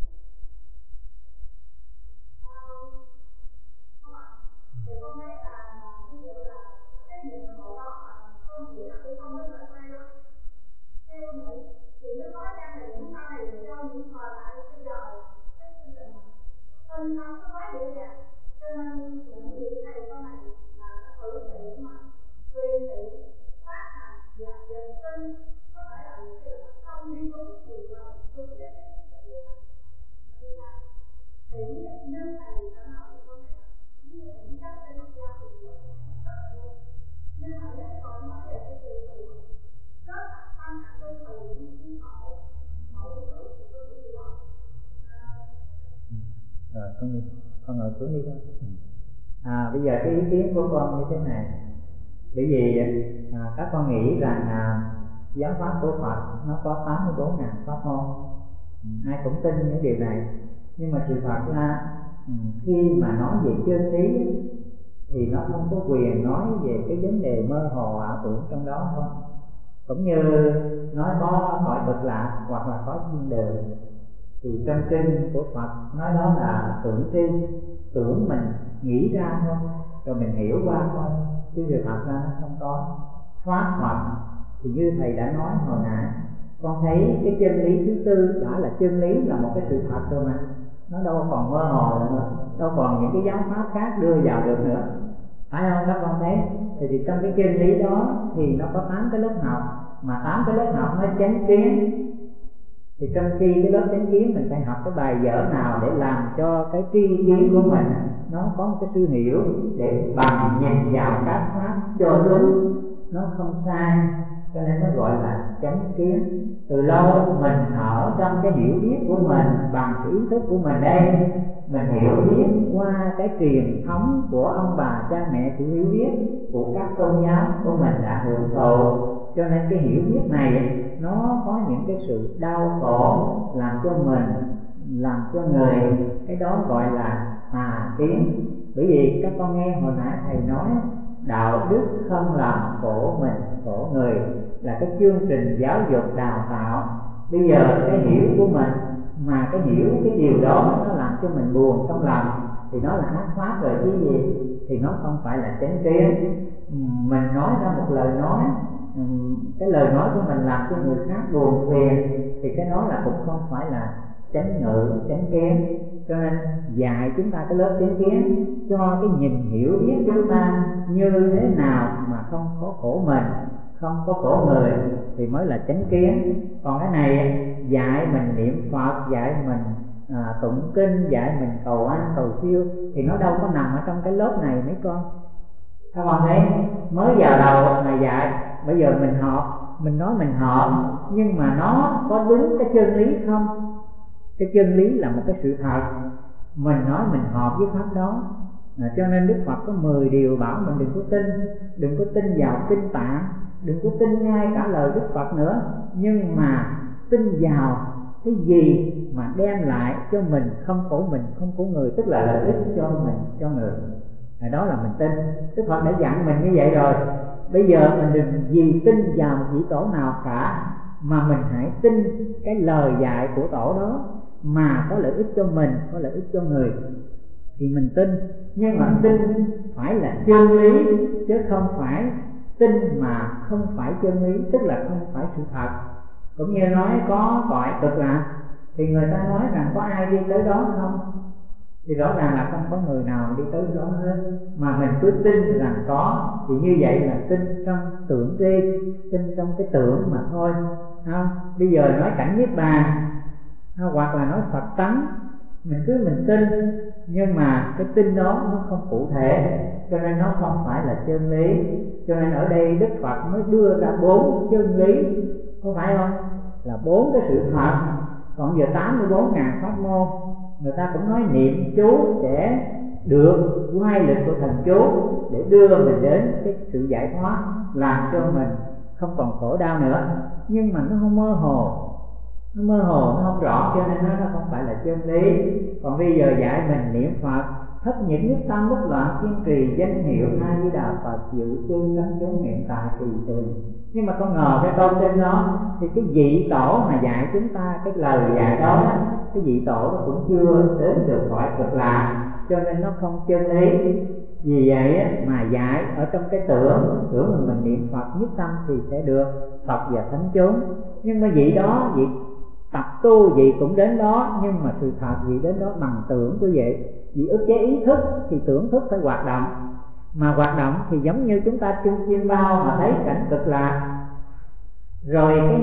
Speaker 1: không ạ? Thì con thấy là như vậy là cái những cái bộ đó mà con nghĩ là cũng không đến nỗi sai đâu. Theo con nghĩ thì nó có chăng là những sau này là do những thời đại bây giờ là cái chương trình mà in ấn nó quá dễ dàng, cho nên những vị thầy sau này là đã thử tiện mà tùy tiện phát hành và dần tin, có thể là nhiều khi là nó không đi đúng cái đường lối, đúng cái sự tu hành đưa ra. Thì như thầy đã nói thì con thấy là như thầy muốn chấp trên Phật giáo thì con thấy là rất là đúng. Nhưng mà nếu mà còn nói về cái sự kết hợp tâm hạnh tinh từ những chư tổ đi trước thì tôi nghĩ điều đó.
Speaker 3: Rồi con ngồi xuống đi con. Bây giờ cái ý kiến của con như thế này. Bởi vì các con nghĩ rằng giáo pháp của Phật nó có 84.000 pháp môn, ai cũng tin những điều này. Nhưng mà sự thật ra khi mà nói về chân lý thì nó không có quyền nói về cái vấn đề mơ hồ ảo tưởng trong đó thôi. Cũng như nói có cõi Cực Lạc hoặc là có thiên đường, thì trong kinh của Phật nói đó là tưởng tri, tưởng mình nghĩ ra thôi, rồi mình hiểu qua thôi, chứ sự thật ra nó không có. Pháp Phật thì như thầy đã nói hồi nãy, con thấy cái chân lý thứ tư đã là chân lý, là một cái sự thật rồi mà, nó đâu còn mơ hồ nữa, đâu còn những cái giáo pháp khác đưa vào được nữa, phải không các con thấy? Thì trong cái chân lý đó thì nó có 8 cái lớp học, mà 8 cái lớp học nó chánh kiến. Thì trong khi cái lớp chánh kiến mình phải học cái bài vở nào để làm cho cái tri kiến của mình nó có một cái sự hiểu, để bằng nhìn vào các pháp cho đúng, nó không sai, cho nên nó gọi là chánh kiến. Từ lâu mình ở trong cái hiểu biết của mình bằng cái ý thức của mình đây, mình hiểu biết qua cái truyền thống của ông bà cha mẹ, sự hiểu biết của các tôn giáo của mình đã hưởng thụ, cho nên cái hiểu biết này nó có những cái sự đau khổ làm cho mình, làm cho người, cái đó gọi là tà kiến. Bởi vì các con nghe hồi nãy thầy nói đạo đức không làm khổ mình khổ người là cái chương trình giáo dục đào tạo. Bây giờ cái hiểu của mình mà cái hiểu cái điều đó nó làm cho mình buồn trong lòng thì nó là ác pháp rồi chứ gì, thì nó không phải là chánh kiến. Mình nói ra một lời nói, cái lời nói của mình làm cho người khác buồn phiền thì cái đó là cũng không phải là chánh ngữ, chánh kiến. Cho nên dạy chúng ta cái lớp chánh kiến cho cái nhìn hiểu biết chúng ta như thế nào mà không có khổ mình, không có khổ người thì mới là chánh kiến. Còn cái này dạy mình niệm Phật, dạy mình tụng kinh, dạy mình cầu an cầu siêu thì nó đâu có nằm ở trong cái lớp này mấy con. Các con thấy mới vào đầu thầy dạy, bây giờ mình họp, mình nói mình họp, nhưng mà nó có đúng cái chân lý không? Cái chân lý là một cái sự thật, mình nói mình hợp với pháp đó. Cho nên Đức Phật có 10 điều bảo mình đừng có tin. Đừng có tin vào kinh Tạng, đừng có tin ngay cả lời Đức Phật nữa, nhưng mà tin vào cái gì mà đem lại cho mình không khổ mình, không khổ người, tức là lợi ích cho mình, cho người. Đó là mình tin. Đức Phật đã dặn mình như vậy rồi. Bây giờ mình đừng vì tin vào một vị tổ nào cả, mà mình hãy tin cái lời dạy của tổ đó mà có lợi ích cho mình, có lợi ích cho người. thì mình tin. Nhưng mà tin phải là chân lý, chứ không phải tin mà không phải chân lý, tức là không phải sự thật. Cũng như nói có cõi cực lạc, thì người ta nói rằng có ai đi tới đó không? Thì rõ ràng là không có người nào đi tới đó hết. Mà mình cứ tin rằng có, thì như vậy là tin trong tưởng tri, tin trong cái tưởng mà thôi, không? Bây giờ nói cảnh Niết Bàn, hoặc là nói Phật tánh, mình tin, nhưng mà cái tin đó nó không cụ thể, cho nên nó không phải là chân lý. Cho nên ở đây Đức Phật mới đưa ra 4 chân lý, có phải không? Là 4 cái sự thật. Còn giờ 84.000 pháp môn, người ta cũng nói niệm chú sẽ được quay lực của thần chú để đưa mình đến cái sự giải thoát, làm cho mình không còn khổ đau nữa. Nhưng mà nó không mơ hồ, nó không rõ, cho nên nó không phải là chân lý. Còn bây giờ dạy mình niệm Phật, thất nhịp nhất tâm bất loạn, kiên trì danh hiệu A Di Đà Phật, dự chư tánh chúng hiện tại kỳ thường. Nhưng mà không ngờ cái câu trên đó thì cái vị tổ mà dạy chúng ta cái lời dạy đó, cái vị tổ nó cũng chưa đến được cõi cực lạc, cho nên nó không chân lý. Vì vậy mà dạy ở trong cái tưởng mà mình niệm Phật nhất tâm thì sẽ được Phật và thánh chúng. Nhưng mà vị đó, vị tập tu vị cũng đến đó, nhưng mà sự thật vị đến đó bằng tưởng của vậy. Vì ức chế ý thức thì tưởng thức phải hoạt động, mà hoạt động thì giống như chúng ta chung chiêm bao mà thấy cảnh cực lạc. Rồi cái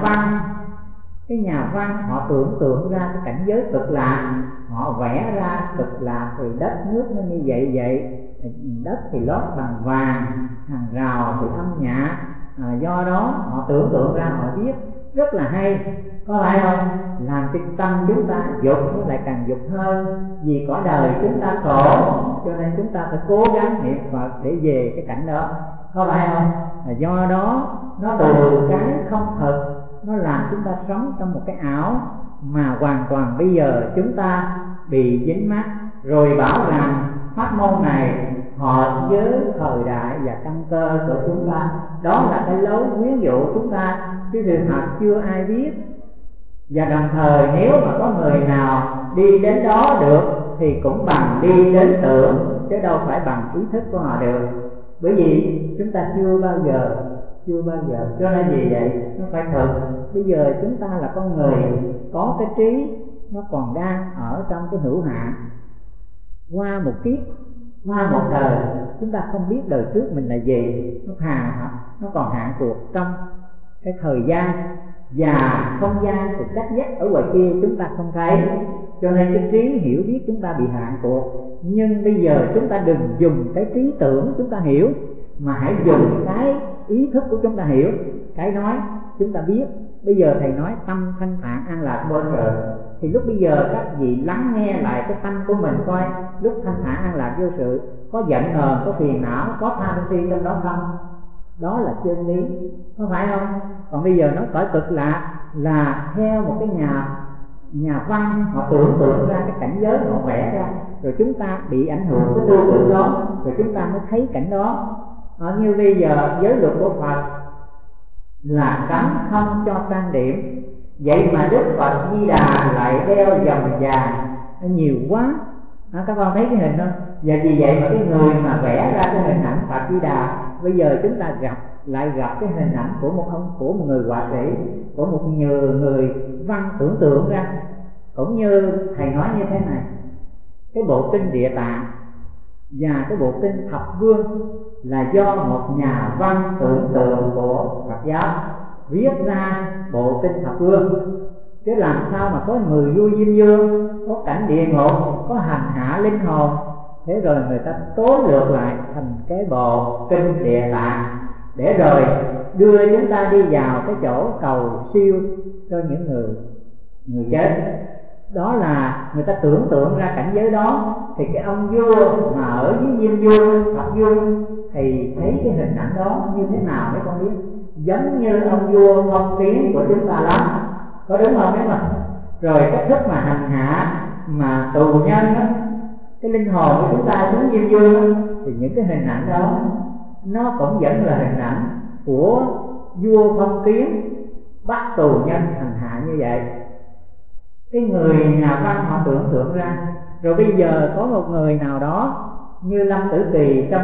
Speaker 3: nhà văn họ tưởng tượng ra cái cảnh giới cực lạc, họ vẽ ra cực lạc thì đất nước nó như vậy, đất thì lót bằng vàng, hàng rào thì âm nhạc, do đó họ tưởng tượng ra, họ viết rất là hay, có phải không? Làm cho tâm chúng ta dục nó lại càng dục hơn. Vì cõi đời chúng ta khổ, cho nên chúng ta phải cố gắng niệm Phật để về cái cảnh đó, có phải không? Do đó nó từ cái không thật, nó làm chúng ta sống trong một cái ảo mà hoàn toàn bây giờ chúng ta bị dính mắc. Rồi bảo rằng pháp môn này hợp với thời đại và căn cơ của chúng ta, đó là cái lối quyến dụ chúng ta, chứ sự thật chưa ai biết. Và đồng thời nếu mà có người nào đi đến đó được thì cũng bằng đi đến tưởng, chứ đâu phải bằng ý thức của họ được. Bởi vì chúng ta chưa bao giờ, cho nên vì vậy nó phải thực. Bây giờ chúng ta là con người có cái trí, nó còn đang ở trong cái hữu hạn. Qua một kiếp, qua một đời, chúng ta không biết đời trước mình là gì. Nó còn hạn cuộc trong cái thời gian và không gian, thì cách vách ở ngoài kia chúng ta không thấy, cho nên cái trí hiểu biết chúng ta bị hạn cuộc. Nhưng bây giờ chúng ta đừng dùng cái trí tưởng chúng ta hiểu, mà hãy dùng cái ý thức của chúng ta hiểu. Cái nói chúng ta biết. Bây giờ thầy nói tâm thanh thản an lạc vô sự, thì lúc bây giờ các vị lắng nghe lại cái tâm của mình coi, lúc thanh thản an lạc vô sự có giận hờn, có phiền não, có tham si trong đó không? Đó là chân lý, có phải không? Còn bây giờ nói cõi cực lạc là theo một cái nhà văn, họ tưởng tượng ra cái cảnh giới, họ vẽ ra, rồi chúng ta bị ảnh hưởng cái tư tưởng đó, rồi chúng ta mới thấy cảnh đó. Như bây giờ giới luật của Phật là cấm không cho trang điểm, vậy mà Đức Phật Di Đà lại đeo vòng vàng nhiều quá. Các con thấy cái hình không? Và vì vậy mà cái người mà vẽ ra cái hình ảnh Phật Di Đà, bây giờ chúng ta lại gặp cái hình ảnh của một người họa sĩ, của một người văn tưởng tượng ra. Cũng như thầy nói như thế này, cái bộ kinh Địa Tạng và cái bộ kinh Thập Vương là do một nhà văn tưởng tượng của Phật giáo viết ra bộ kinh Thập Vương. Chứ làm sao mà có 10 vua Diêm Vương, có cảnh địa ngục, có hành hạ linh hồn, thế rồi người ta tố lược lại thành cái bộ kinh Địa Tạng, để rồi đưa chúng ta đi vào cái chỗ cầu siêu cho những người chết. Đó là người ta tưởng tượng ra cảnh giới đó. Thì cái ông vua mà ở dưới Diêm Vương, Phật Vương, thì thấy cái hình ảnh đó như thế nào mấy con biết? Giống như ông vua Phong Kiến của chúng ta lắm, có đúng không mấy mà? Rồi cách thức mà hành hạ mà tù nhân đó, cái linh hồn của chúng ta xuống Diêm Vương đó, thì những cái hình ảnh đó nó cũng vẫn là hình ảnh của vua Phong Kiến bắt tù nhân hành hạ như vậy. Cái người nhà văn họ tưởng tượng ra, Rồi bây giờ có một người nào đó như Lâm Tử Kỳ trong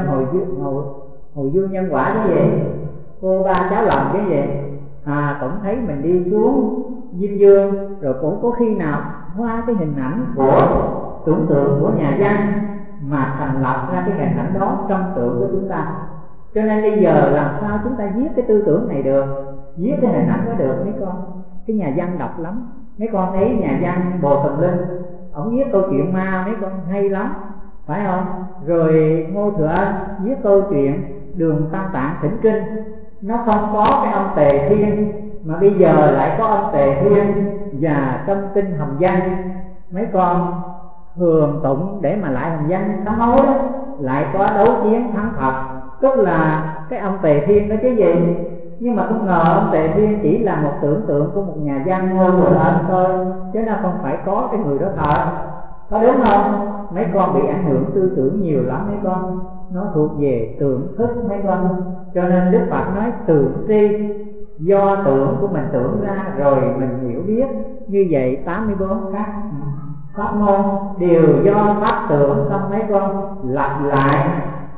Speaker 3: hồi du nhân quả cái gì, cô ba cháu lòng cái gì, cũng thấy mình đi xuống Diêm Dương, rồi cũng có khi nào qua cái hình ảnh của tưởng tượng của nhà văn mà thành lập ra cái hình ảnh đó trong tượng của chúng ta. Cho nên bây giờ làm sao chúng ta viết cái tư tưởng này được, viết cái hình ảnh đó được mấy con. Cái nhà văn độc lắm, mấy con thấy nhà văn Bồ Tần Linh, ông viết câu chuyện ma mấy con hay lắm, phải không? Rồi Ngô Thừa Ân viết câu chuyện Đường Tam Tạng Thỉnh Kinh, nó không có cái ông Tề Thiên, mà bây giờ lại có ông Tề Thiên. Và trong kinh Hồng Văn, mấy con thường tụng để mà lại Hồng Văn sám hối đó, lại có đấu chiến thắng Phật, tức là cái ông Tề Thiên đó chứ gì. Nhưng mà không ngờ ông Tề Thiên chỉ là một tưởng tượng của một nhà văn Ngô Thừa Ân thôi, chứ nó không phải có cái người đó thật, có đúng không? Mấy con bị ảnh hưởng tư tưởng nhiều lắm mấy con, nó thuộc về tưởng thức mấy con. Cho nên Đức Phật nói tưởng tri, do tưởng của mình tưởng ra rồi mình hiểu biết. Như vậy 84 các pháp môn đều do pháp tưởng không mấy con. Lặp lại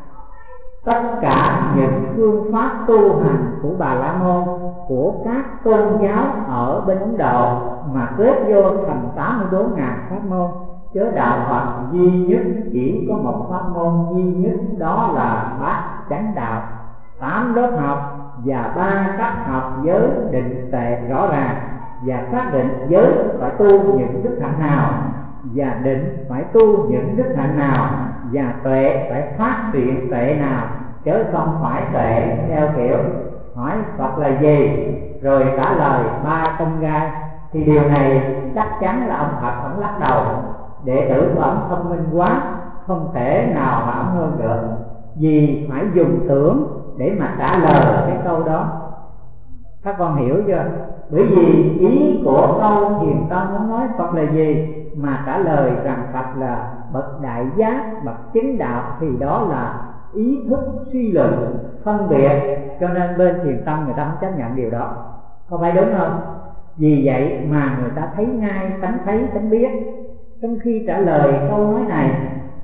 Speaker 3: tất cả những phương pháp tu hành của Bà La Môn, của các tôn giáo ở bên Ấn Độ mà kết vô thành 84.000 pháp môn. Chứ đạo Phật duy nhất chỉ có một pháp môn duy nhất, đó là Bát Chánh Đạo. 8 lớp học và 3 cách học giới định tệ rõ ràng, và xác định giới phải tu những đức hạnh nào, và định phải tu những đức hạnh nào, và tuệ phải phát triển tuệ nào, chứ không phải tuệ theo kiểu hỏi Phật là gì rồi trả lời 3 cân gai. Thì điều này chắc chắn là ông Phật ông lắc đầu, đệ tử của ông thông minh quá, không thể nào mà ông hơn được, vì phải dùng tưởng để mà trả lời cái câu đó. Các con hiểu chưa? Bởi vì ý của câu Thiền Tông muốn nói Phật là gì mà trả lời rằng Phật là bậc đại giác, bậc chứng đạo, thì đó là ý thức suy luận phân biệt. Cho nên bên Thiền Tông người ta không chấp nhận điều đó, có phải đúng không? Vì vậy mà người ta thấy ngay tánh thấy tánh biết. Trong khi trả lời câu nói này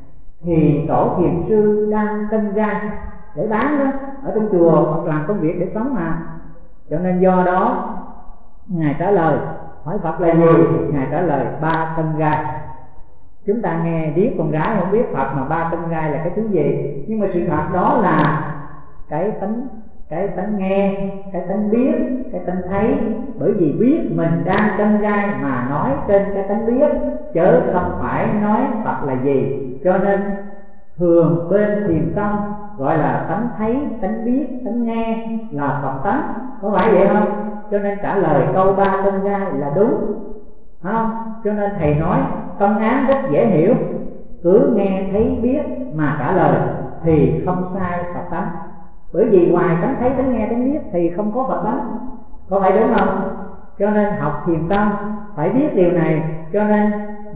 Speaker 3: thì tổ thiền sư đang cân gai để bán đó, ở trong chùa hoặc làm công việc để sống mà. Cho nên do đó Ngài trả lời hỏi Phật là gì, Ngài trả lời 3 cân gai. Chúng ta nghe điếc con gái không biết Phật mà 3 cân gai là cái thứ gì, nhưng mà sự thật đó là cái tánh nghe, cái tánh biết, cái tánh thấy. Bởi vì biết mình đang cân gai mà nói trên cái tánh biết, chứ không phải nói Phật là gì. Cho nên thường bên Thiền Tông gọi là tánh thấy, tánh biết, tánh nghe là Phật tánh, có phải vậy không? Cho nên trả lời câu 3 cân gai là đúng, phải không? Cho nên thầy nói công án rất dễ hiểu, cứ nghe thấy biết mà trả lời thì không sai Phật tánh. Bởi vì ngoài tánh thấy, tánh nghe, tánh biết thì không có Phật tánh, có phải đúng không? Cho nên học Thiền Tông phải biết điều này. Cho nên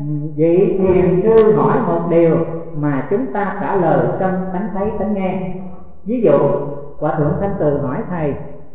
Speaker 3: vị thiền sư hỏi một điều mà chúng ta trả lời trong tánh thấy, tánh nghe. Ví dụ Hòa Thượng Thanh Từ hỏi thầy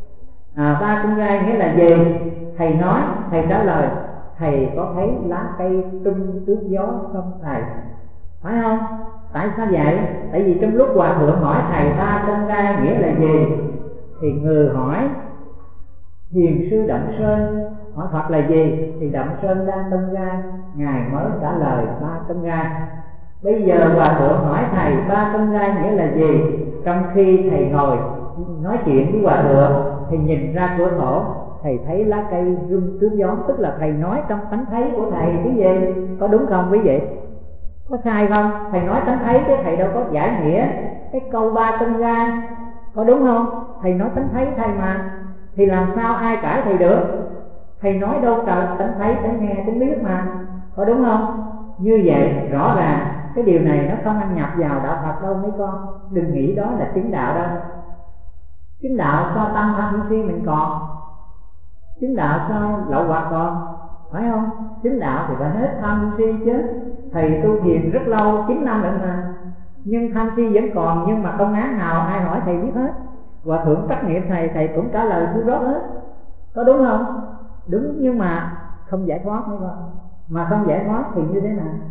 Speaker 3: 3 cân gai nghĩa là gì? Thầy nói, thầy trả lời thầy có thấy lá cây tung trước gió không thầy? Phải không? Tại sao vậy? Tại vì trong lúc Hòa Thượng hỏi thầy 3 cân gai nghĩa là gì, thì người hỏi Thiền sư Đậm Sơn hỏi Phật là gì, thì Đậm Sơn đang cân gai, Ngài mới trả lời 3 cân gai. Bây giờ Hòa Thượng hỏi thầy 3 cân gai nghĩa là gì, trong khi thầy ngồi nói chuyện với Hòa Thượng thì nhìn ra cửa sổ, thầy thấy lá cây rung trước gió, tức là thầy nói trong tánh thấy của thầy cái gì, có đúng không quý vị? Có sai không? Thầy nói tánh thấy chứ thầy đâu có giải nghĩa cái câu 3 cân gai, có đúng không? Thầy nói tánh thấy thầy mà, thì làm sao ai cãi thầy được? Thầy nói đâu trời, tánh thấy, tánh nghe, tánh biết mà, có đúng không? Như vậy rõ ràng cái điều này nó không ăn nhập vào đạo Phật đâu mấy con. Đừng nghĩ đó là chứng đạo đâu. Chứng đạo sao tâm tham si mình còn, chứng đạo sao lậu hoặc còn, phải không? Chứng đạo thì phải hết tham si chứ. Thầy tu thiền rất lâu, 9 năm rồi mà, nhưng tham si vẫn còn. Nhưng mà công án nào ai hỏi thầy biết hết. Hòa Thượng trắc nghiệm thầy, thầy cũng trả lời cứ rốt hết, có đúng không? Đúng, nhưng mà không giải thoát mấy con. Mà không giải thoát thì như thế nào?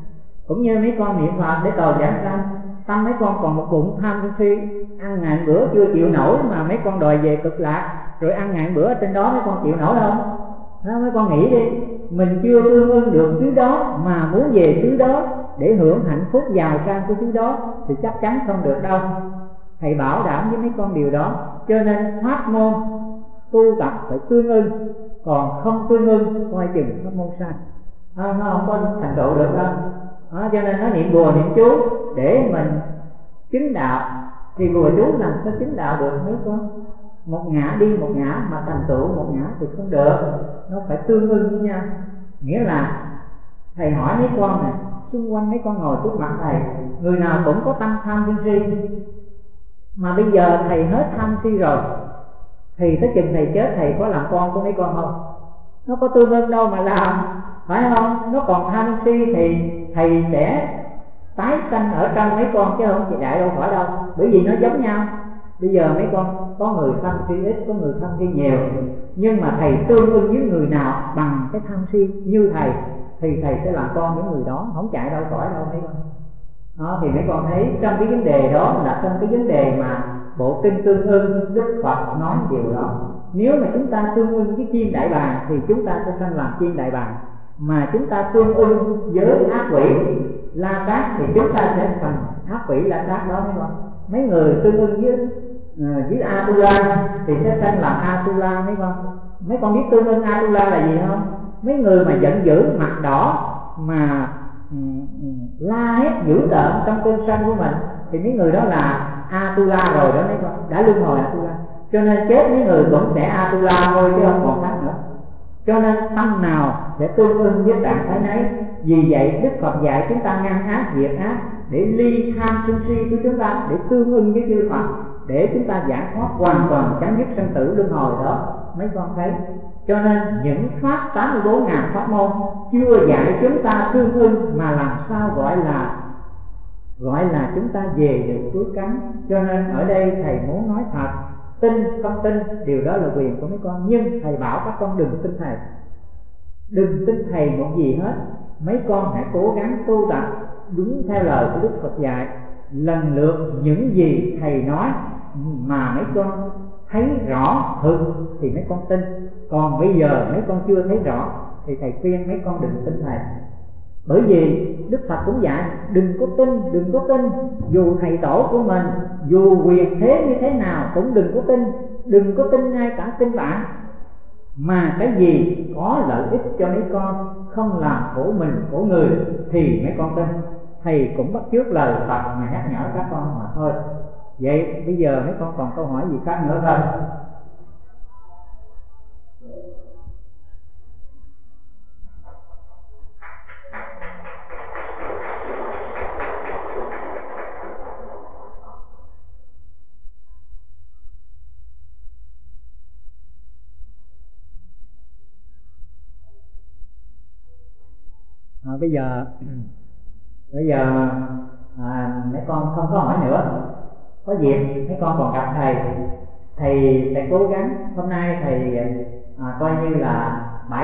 Speaker 3: Cũng như mấy con niệm Phật để cầu giảng sanh, tâm mấy con còn một bụng tham sân si, ăn ngàn bữa chưa chịu nổi mà mấy con đòi về cực lạc, rồi ăn ngàn bữa trên đó mấy con chịu nổi không? Mấy con nghĩ đi, mình chưa tương ưng được xứ đó mà muốn về xứ đó để hưởng hạnh phúc giàu sang của xứ đó thì chắc chắn không được đâu. Thầy bảo đảm với mấy con điều đó. Cho nên pháp môn tu tập phải tương ưng, còn không tương ưng coi chừng pháp môn sai, nó không có thành tựu được đâu. Cho nên nó niệm bùa niệm chú để mình chứng đạo, thì bùa chú làm sao chứng đạo được mấy con? Một ngã đi một ngã mà thành tựu một ngã thì không được, nó phải tương ưng với nhau. Nghĩa là thầy hỏi mấy con này, xung quanh mấy con ngồi trước mặt thầy, người nào cũng có tâm tham sân si, mà bây giờ thầy hết tham si rồi thì tới chừng thầy chết thầy có làm con của mấy con không? Nó có tương ưng đâu mà làm, phải không? Nó còn tham sân si thì thầy sẽ tái sanh ở trong mấy con chứ không chị đại đâu khỏi đâu, bởi vì nó giống nhau. Bây giờ mấy con có người tham si ít, có người tham si nhiều, nhưng mà thầy tương ưng với người nào bằng cái tham si như thầy thì thầy sẽ làm con những người đó, không chạy đâu khỏi đâu mấy con. Đó, thì mấy con thấy trong cái vấn đề đó là trong cái vấn đề mà bộ kinh tương ưng, Đức Phật nói điều đó. Nếu mà chúng ta tương ưng với chim đại bàng thì chúng ta sẽ sanh làm chim đại bàng, mà chúng ta tương ưng với ác quỷ La Sát thì chúng ta sẽ thành ác quỷ La Sát đó mấy con. Mấy người tương ưng với Atula thì sẽ sanh làm Atula mấy con. Mấy con biết tương ưng Atula là gì không? Mấy người mà giận dữ, mặt đỏ mà la hét dữ tợn trong cơn sân của mình thì mấy người đó là Atula rồi đó mấy con, đã luân hồi Atula. Cho nên chết mấy người cũng sẽ Atula thôi chứ không còn khác nữa. Cho nên tâm nào sẽ tương ưng với trạng thái nấy. Vì vậy Đức Phật dạy chúng ta ngăn ác diệt ác để ly tham sân si của chúng ta, để tương ưng với chư Phật, để chúng ta giải thoát hoàn toàn, chấm dứt sanh tử luân hồi đó mấy con thấy. Cho nên những pháp 84.000 pháp môn chưa dạy chúng ta tương ưng, mà làm sao gọi là chúng ta về được cứu cánh. Cho nên ở đây thầy muốn nói thật, tin không tin điều đó là quyền của mấy con, nhưng thầy bảo các con đừng tin thầy, đừng tin thầy một gì hết. Mấy con hãy cố gắng tu tập đúng theo lời của Đức Phật dạy, lần lượt những gì thầy nói mà mấy con thấy rõ thực thì mấy con tin. Còn bây giờ mấy con chưa thấy rõ thì thầy khuyên mấy con đừng tin thầy. Bởi vì Đức Phật cũng dạy đừng có tin, đừng có tin. Dù thầy tổ của mình, dù quyền thế như thế nào cũng đừng có tin. Đừng có tin ngay cả kinh bản. Mà cái gì có lợi ích cho mấy con, không làm khổ mình khổ người thì mấy con tin. Thầy cũng bắt chước lời Phật mà nhắc nhở các con mà thôi. Vậy bây giờ mấy con còn câu hỏi gì khác nữa không? Bây giờ mấy con không có hỏi nữa. Có dịp mấy con còn gặp thầy sẽ cố gắng. Hôm nay thầy coi như là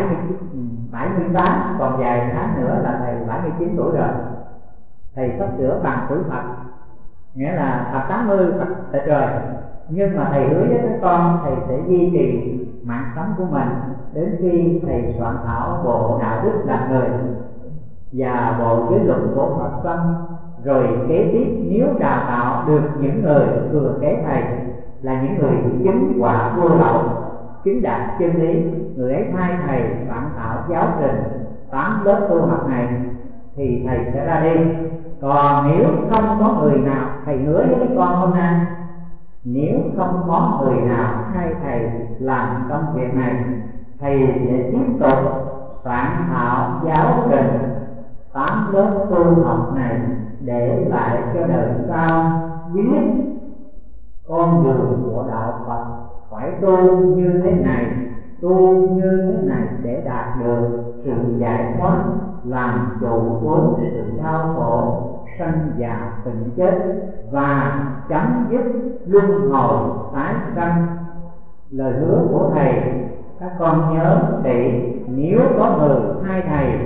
Speaker 3: 78, còn vài tháng nữa là thầy 79 tuổi rồi. Thầy sắp sửa bằng tuổi Phật, nghĩa là Phật 80, Phật tại trời. Nhưng mà thầy hứa với các con thầy sẽ duy trì mạng sống của mình đến khi thầy soạn thảo bộ đạo đức làm người và bộ giới luật của Phật xong. Rồi kế tiếp nếu đào tạo được những người thừa kế thầy là những người chứng quả vô lậu, chứng đạt chân lý, người ấy thay thầy soạn thảo giáo trình 8 lớp tu học này thì thầy sẽ ra đi. Còn nếu không có người nào, thầy hứa với mấy con hôm nay, nếu không có người nào thay thầy làm công việc này, thầy sẽ tiếp tục soạn thảo giáo trình 8 lớp tu học này để lại cho đời sau biết con đường của đạo Phật phải tu như thế này, tu như thế này để đạt được sự giải thoát, làm chủ vốn sự đau khổ sanh già bệnh chết và chấm dứt luân hồi tái sanh. Lời hứa của thầy các con nhớ kỹ, nếu có người thay thầy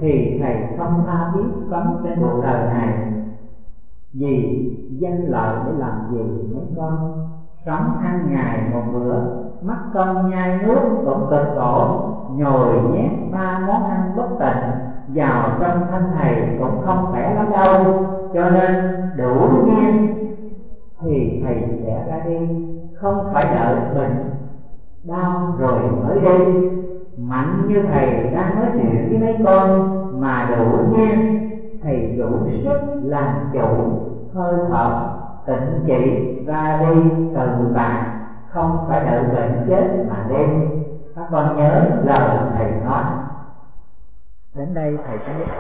Speaker 3: thì thầy không tha thiết sống trên cuộc đời này. Vì danh lợi để làm gì mấy con? Sống ăn ngày một bữa, mắt con nhai nuốt cũng cực khổ, nhồi nhét 3 món ăn bất tịnh vào trong thân thầy cũng không khỏe lắm đâu. Cho nên đủ duyên thì thầy sẽ ra đi, không phải đợi bệnh đau rồi mới đi. Mạnh như thầy đang nói chuyện với mấy con mà đủ duyên, thầy đủ sức làm chủ hơi thở tịnh chỉ ra đi từ bạn, không phải đợi bệnh chết mà đi. Các con nhớ lời thầy nói. Đến đây thầy cũng biết.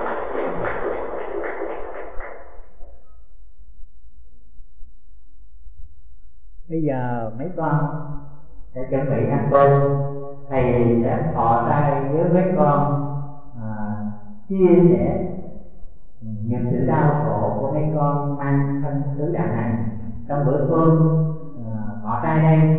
Speaker 3: Bây giờ mấy con sẽ chuẩn bị ăn cơm. Thầy sẽ thọ tay với mấy con chia sẻ những sự đau khổ của mấy con mang thân tứ đại này trong bữa cơm thọ trai đây.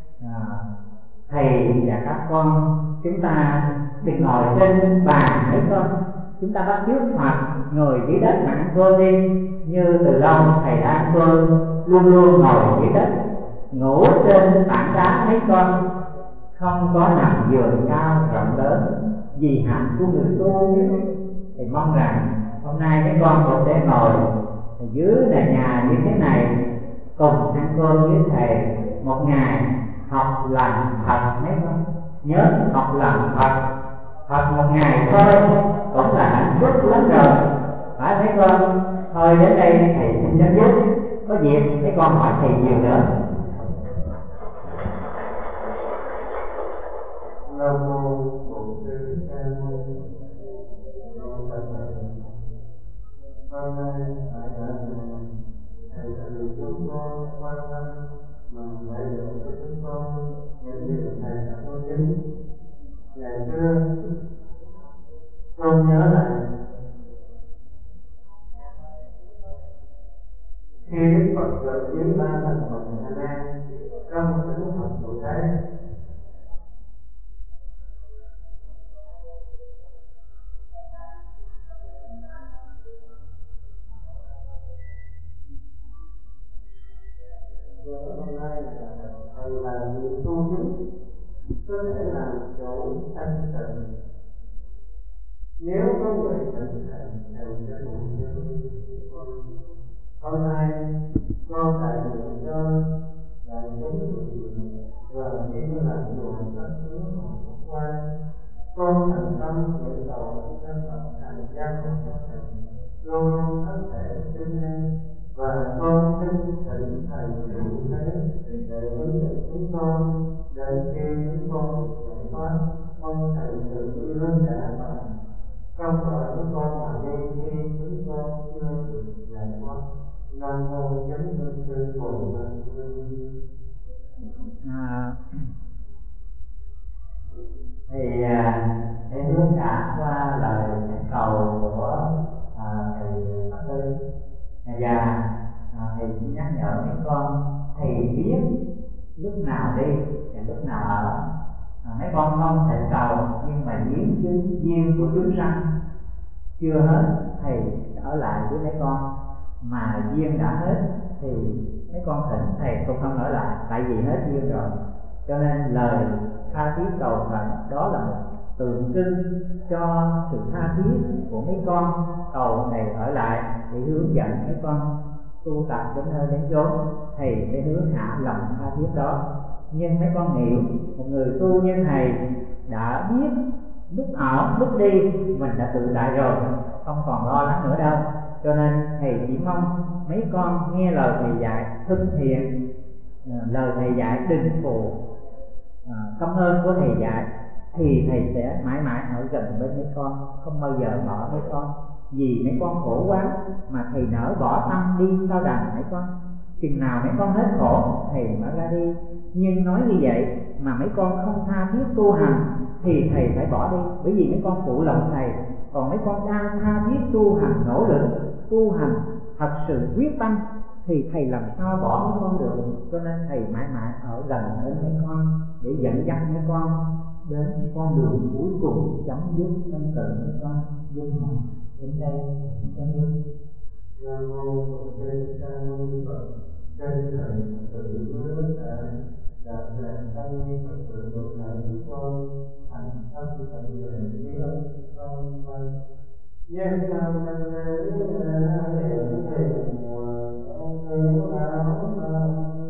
Speaker 3: Thầy và các con chúng ta đừng ngồi trên bàn mấy con, chúng ta bắt chước Phật ngồi dưới đất mà ăn cơm đi. Như từ lâu thầy đã ăn cơm luôn luôn ngồi dưới đất, ngủ trên tảng đá mấy con, không có nằm giường cao rộng lớn vì hạnh của người tu. Thì mong rằng hôm nay mấy con cũng sẽ ngồi dưới là nhà như thế này, cùng ăn cơm với thầy một ngày, học làm Phật mấy con. Nhớ học làm Phật, Phật một ngày thôi cũng là hạnh phúc lắm rồi, phải mấy con? Thôi đến đây thầy xin chấm dứt, có dịp mấy con hỏi thầy nhiều nữa.
Speaker 1: Nam mô Bổn Sư Thích Ca Mâu Ni Phật. Hôm nay tại đại ngày này, thầy đã được chúng con quan tâm mà dạy dỗ cho chúng con những điều thầy đã tu chính. Ngày xưa con nhớ lại khi Đức Phật gặp với 3 thành phần A Nan trong thánh Phật Bồ Tát, hôm nay là thầy là người tu chính, có thể làm chủ thanh tịnh. Nếu có người thỉnh thầy sẽ buồn theo đi. Hôm nay con đại diện cho đại chúng trụ trì và những là chùa Pháp Xứ Hội Quốc Oai, con thành tâm nguyện cầu ơn trên Phật hành gia hộ cho thầy luôn luôn thất thể trên đây, và con xin thỉnh thầy trụ thế để hướng dẫn chúng con đến khi chúng con được giải thoát. Mong thầy từ bi hơn cả và không gọi chúng con mà đi khi chúng con chưa được giải thoát. Nam mô Chánh Văn Sư Bồ Tát Quan Thế Âm.
Speaker 3: Thì để hướng cả qua lời thỉnh cầu của thầy Pháp Sư, và thầy nhắc nhở mấy con, thầy biết lúc nào đi và lúc nào ở. Mấy con không thỉnh cầu nhưng mà duyên của chúng sanh chưa hết, thầy ở lại với mấy con. Mà duyên đã hết thì mấy con thỉnh thầy cũng không ở lại, tại vì hết duyên rồi. Cho nên lời tha thiết cầu khẩn đó là một tượng trưng cho sự tha thiết của mấy con, cầu thầy ở lại để hướng dẫn mấy con tu tập đến nơi đến chốn. Thầy sẽ hướng hạ lòng tha thiết đó. Nhưng mấy con hiểu, một người tu như thầy đã biết lúc ở lúc đi mình đã tự tại rồi, không còn lo lắng nữa đâu. Cho nên thầy chỉ mong mấy con nghe lời thầy dạy, thực hiện lời thầy dạy, đừng phụ công ơn của thầy dạy, thì thầy sẽ mãi mãi ở gần bên mấy con, không bao giờ bỏ mấy con. Vì mấy con khổ quá mà thầy nỡ bỏ tâm đi sao đành mấy con. Chừng nào mấy con hết khổ thầy mới ra đi. Nhưng nói như vậy mà mấy con không tha thiết tu hành thì thầy phải bỏ đi, bởi vì mấy con phụ lòng thầy. Còn mấy con đang tha thiết tu hành, nỗ lực tu hành, thật sự quyết tâm thì thầy làm sao bỏ mấy con được. Cho nên thầy mãi mãi ở gần bên mấy con để dẫn dắt mấy con đến con đường cuối cùng chấm dứt sanh tử mấy con luân hồi. Đến đây thầy chấm dứt.
Speaker 1: Nam mô Phật Thích Ca Mâu Ni Phật. Trên thầy Phật tử với lớp đã đạo tràng tăng ni Phật tử độ đạo chúng con thành tâm tận lễ tri ân con văn nhất tâm đảnh lễ con trưởng lão Nam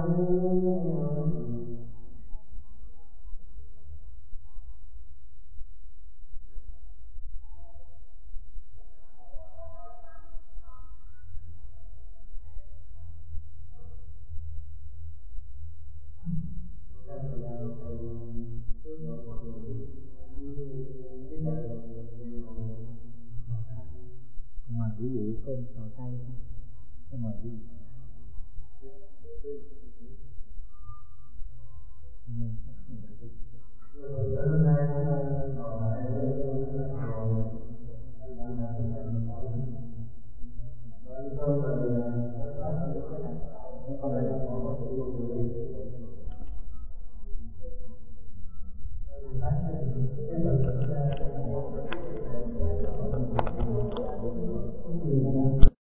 Speaker 1: trong thời gian thầy độ Phật độ biết tiếp nhận được về
Speaker 3: Mời quý vị con cầu tay con. Mời quý vị.
Speaker 1: hôm nay cũng còn lại rồi con rồi